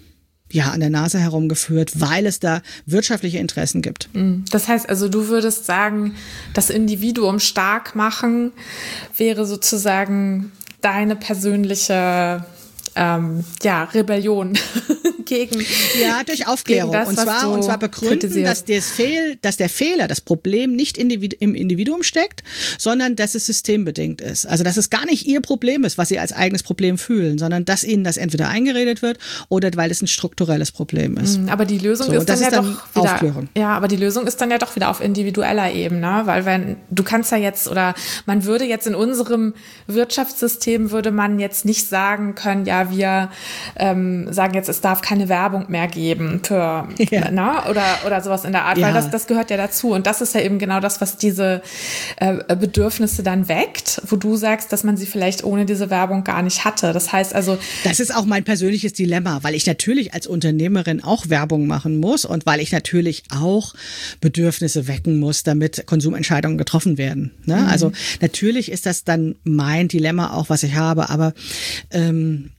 ja an der Nase herumgeführt, weil es da wirtschaftliche Interessen gibt. Das heißt also, du würdest sagen, das Individuum stark machen wäre sozusagen deine persönliche ähm, ja, Rebellion gegen ja durch Aufklärung das, und zwar und zwar begründen, dass der Fehl, dass der Fehler, das Problem nicht individu- im Individuum steckt, sondern dass es systembedingt ist. Also dass es gar nicht ihr Problem ist, was sie als eigenes Problem fühlen, sondern dass ihnen das entweder eingeredet wird oder weil es ein strukturelles Problem ist. Aber die Lösung so, ist dann ja dann doch wieder Aufklärung. Ja, aber die Lösung ist dann ja doch wieder auf individueller Ebene, weil wenn du kannst ja jetzt oder man würde jetzt in unserem Wirtschaftssystem würde man jetzt nicht sagen können, ja wir ähm, sagen jetzt es darf keine Werbung mehr geben für ja. na, oder oder sowas in der Art, ja. weil das das gehört ja dazu und das ist ja eben genau das, was diese äh, Bedürfnisse dann weckt, wo du sagst, dass man sie vielleicht ohne diese Werbung gar nicht hatte. Das heißt also, das ist auch mein persönliches Dilemma, weil ich natürlich als Unternehmerin auch Werbung machen muss und weil ich natürlich auch Bedürfnisse wecken muss, damit Konsumentscheidungen getroffen werden. Ne? Mhm. Also natürlich ist das dann mein Dilemma auch, was ich habe, aber ähm,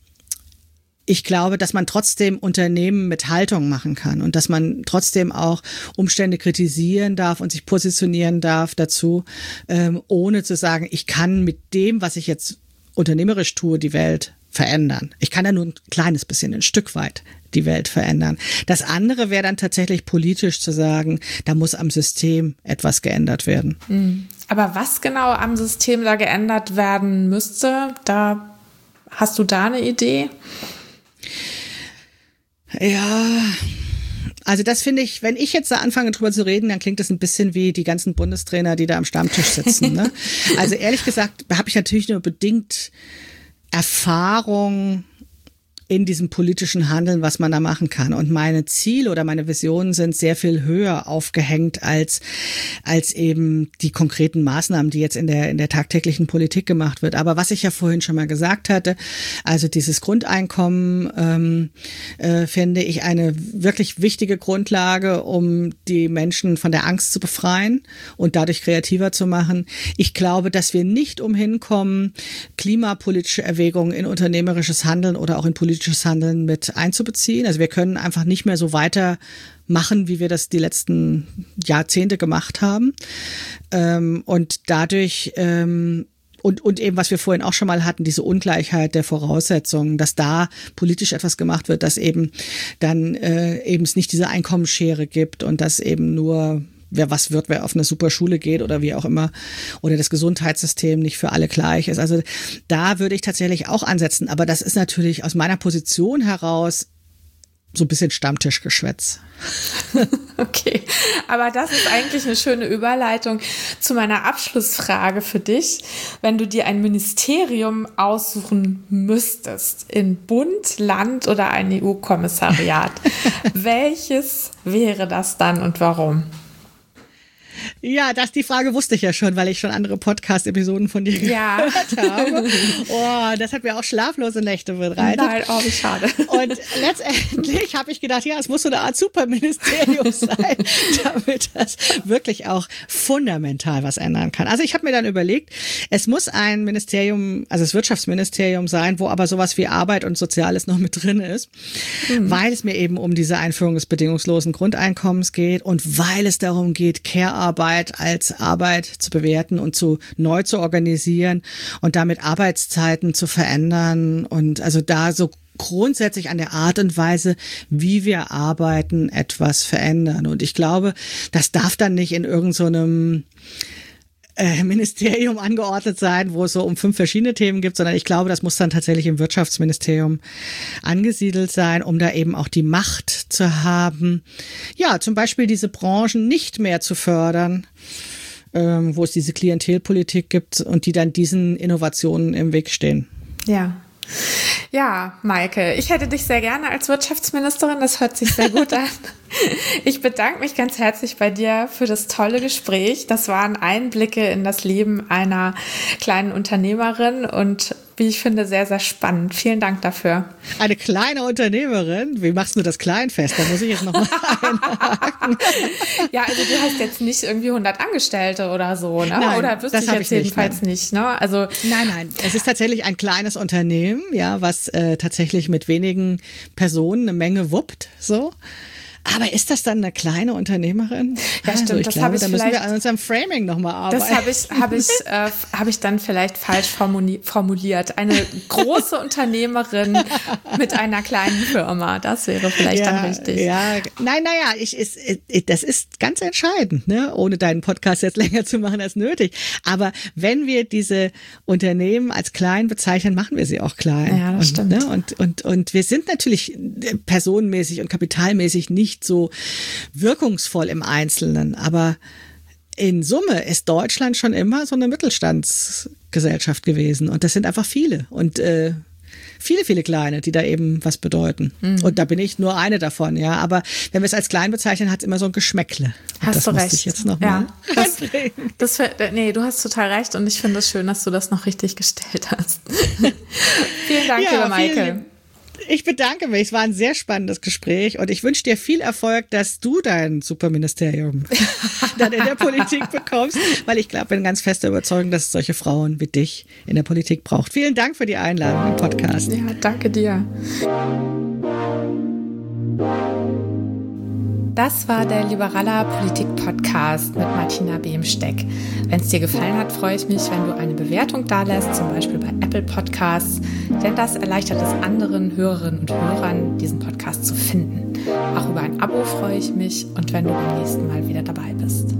ich glaube, dass man trotzdem Unternehmen mit Haltung machen kann und dass man trotzdem auch Umstände kritisieren darf und sich positionieren darf dazu, ähm, ohne zu sagen, ich kann mit dem, was ich jetzt unternehmerisch tue, die Welt verändern. Ich kann ja nur ein kleines bisschen, ein Stück weit die Welt verändern. Das andere wäre dann tatsächlich politisch zu sagen, da muss am System etwas geändert werden. Aber was genau am System da geändert werden müsste, da hast du da eine Idee? Ja, also das finde ich, wenn ich jetzt da anfange drüber zu reden, dann klingt das ein bisschen wie die ganzen Bundestrainer, die da am Stammtisch sitzen. Ne? Also ehrlich gesagt habe ich natürlich nur bedingt Erfahrung in diesem politischen Handeln, was man da machen kann. Und meine Ziele oder meine Visionen sind sehr viel höher aufgehängt als, als eben die konkreten Maßnahmen, die jetzt in der, in der tagtäglichen Politik gemacht wird. Aber was ich ja vorhin schon mal gesagt hatte, also dieses Grundeinkommen, ähm, äh, finde ich eine wirklich wichtige Grundlage, um die Menschen von der Angst zu befreien und dadurch kreativer zu machen. Ich glaube, dass wir nicht umhin kommen, klimapolitische Erwägungen in unternehmerisches Handeln oder auch in politisches Handeln mit einzubeziehen. Also wir können einfach nicht mehr so weitermachen, wie wir das die letzten Jahrzehnte gemacht haben. Ähm, und dadurch ähm, und, und eben, was wir vorhin auch schon mal hatten, diese Ungleichheit der Voraussetzungen, dass da politisch etwas gemacht wird, dass eben dann äh, eben es nicht diese Einkommensschere gibt und dass eben nur wer was wird, wer auf eine super Schule geht oder wie auch immer, oder das Gesundheitssystem nicht für alle gleich ist. Also da würde ich tatsächlich auch ansetzen. Aber das ist natürlich aus meiner Position heraus so ein bisschen Stammtischgeschwätz. Okay, aber das ist eigentlich eine schöne Überleitung zu meiner Abschlussfrage für dich. Wenn du dir ein Ministerium aussuchen müsstest, in Bund, Land oder ein E U-Kommissariat, welches wäre das dann und warum? Ja, das, die Frage wusste ich ja schon, weil ich schon andere Podcast-Episoden von dir ja. gehört habe. Oh, das hat mir auch schlaflose Nächte bereitet. Nein, oh, wie schade. Und letztendlich habe ich gedacht, ja, es muss so eine Art Superministerium sein, damit das wirklich auch fundamental was ändern kann. Also ich habe mir dann überlegt, es muss ein Ministerium, also das Wirtschaftsministerium sein, wo aber sowas wie Arbeit und Soziales noch mit drin ist, mhm. weil es mir eben um diese Einführung des bedingungslosen Grundeinkommens geht und weil es darum geht, Care-Arbeit als Arbeit zu bewerten und zu neu zu organisieren und damit Arbeitszeiten zu verändern und also da so grundsätzlich an der Art und Weise, wie wir arbeiten, etwas verändern. Und ich glaube, das darf dann nicht in irgendeinem äh, Ministerium angeordnet sein, wo es so um fünf verschiedene Themen gibt, sondern ich glaube, das muss dann tatsächlich im Wirtschaftsministerium angesiedelt sein, um da eben auch die Macht zu haben, ja, zum Beispiel diese Branchen nicht mehr zu fördern, ähm, wo es diese Klientelpolitik gibt und die dann diesen Innovationen im Weg stehen. Ja. Ja, Maike, ich hätte dich sehr gerne als Wirtschaftsministerin. Das hört sich sehr gut an. Ich bedanke mich ganz herzlich bei dir für das tolle Gespräch. Das waren Einblicke in das Leben einer kleinen Unternehmerin und wie ich finde, sehr, sehr spannend. Vielen Dank dafür. Eine kleine Unternehmerin? Wie machst du das klein fest? Da muss ich jetzt nochmal einhaken. Ja, also du hast jetzt nicht irgendwie hundert Angestellte oder so, ne? Nein, oder wüsste das ich jetzt ich jedenfalls nicht, nicht, ne? Also nein, nein. Es ist tatsächlich ein kleines Unternehmen, ja, was äh, tatsächlich mit wenigen Personen eine Menge wuppt, so. Aber ist das dann eine kleine Unternehmerin? Ja, stimmt. Also ich das glaube, ich da müssen wir an unserem Framing nochmal arbeiten. Das habe ich, habe ich, äh, habe ich dann vielleicht falsch formuliert. Eine große Unternehmerin mit einer kleinen Firma. Das wäre vielleicht ja, dann richtig. Ja, nein, naja, ich, ist, das ist ganz entscheidend, ne? Ohne deinen Podcast jetzt länger zu machen als nötig. Aber wenn wir diese Unternehmen als klein bezeichnen, machen wir sie auch klein. Ja, das und, stimmt. Ne? Und, und, und wir sind natürlich personenmäßig und kapitalmäßig nicht so wirkungsvoll im Einzelnen, aber in Summe ist Deutschland schon immer so eine Mittelstandsgesellschaft gewesen und das sind einfach viele und äh, viele, viele kleine, die da eben was bedeuten. Mhm. Und da bin ich nur eine davon, ja. Aber wenn wir es als klein bezeichnen, hat es immer so ein Geschmäckle. Hast das du recht. Ich jetzt noch ja, mal das, das, nee, du hast total recht und ich finde es schön, dass du das noch richtig gestellt hast. Vielen Dank, ja, liebe Maike. Vielen, Ich bedanke mich. Es war ein sehr spannendes Gespräch und ich wünsche dir viel Erfolg, dass du dein Superministerium dann in der Politik bekommst, weil ich glaube, bin ganz fester Überzeugung, dass es solche Frauen wie dich in der Politik braucht. Vielen Dank für die Einladung im Podcast. Ja, danke dir. Das war der Liberaler Politik-Podcast mit Martina Behmsteck. Wenn es dir gefallen hat, freue ich mich, wenn du eine Bewertung dalässt, zum Beispiel bei Apple Podcasts, denn das erleichtert es anderen Hörerinnen und Hörern, diesen Podcast zu finden. Auch über ein Abo freue ich mich und wenn du beim nächsten Mal wieder dabei bist.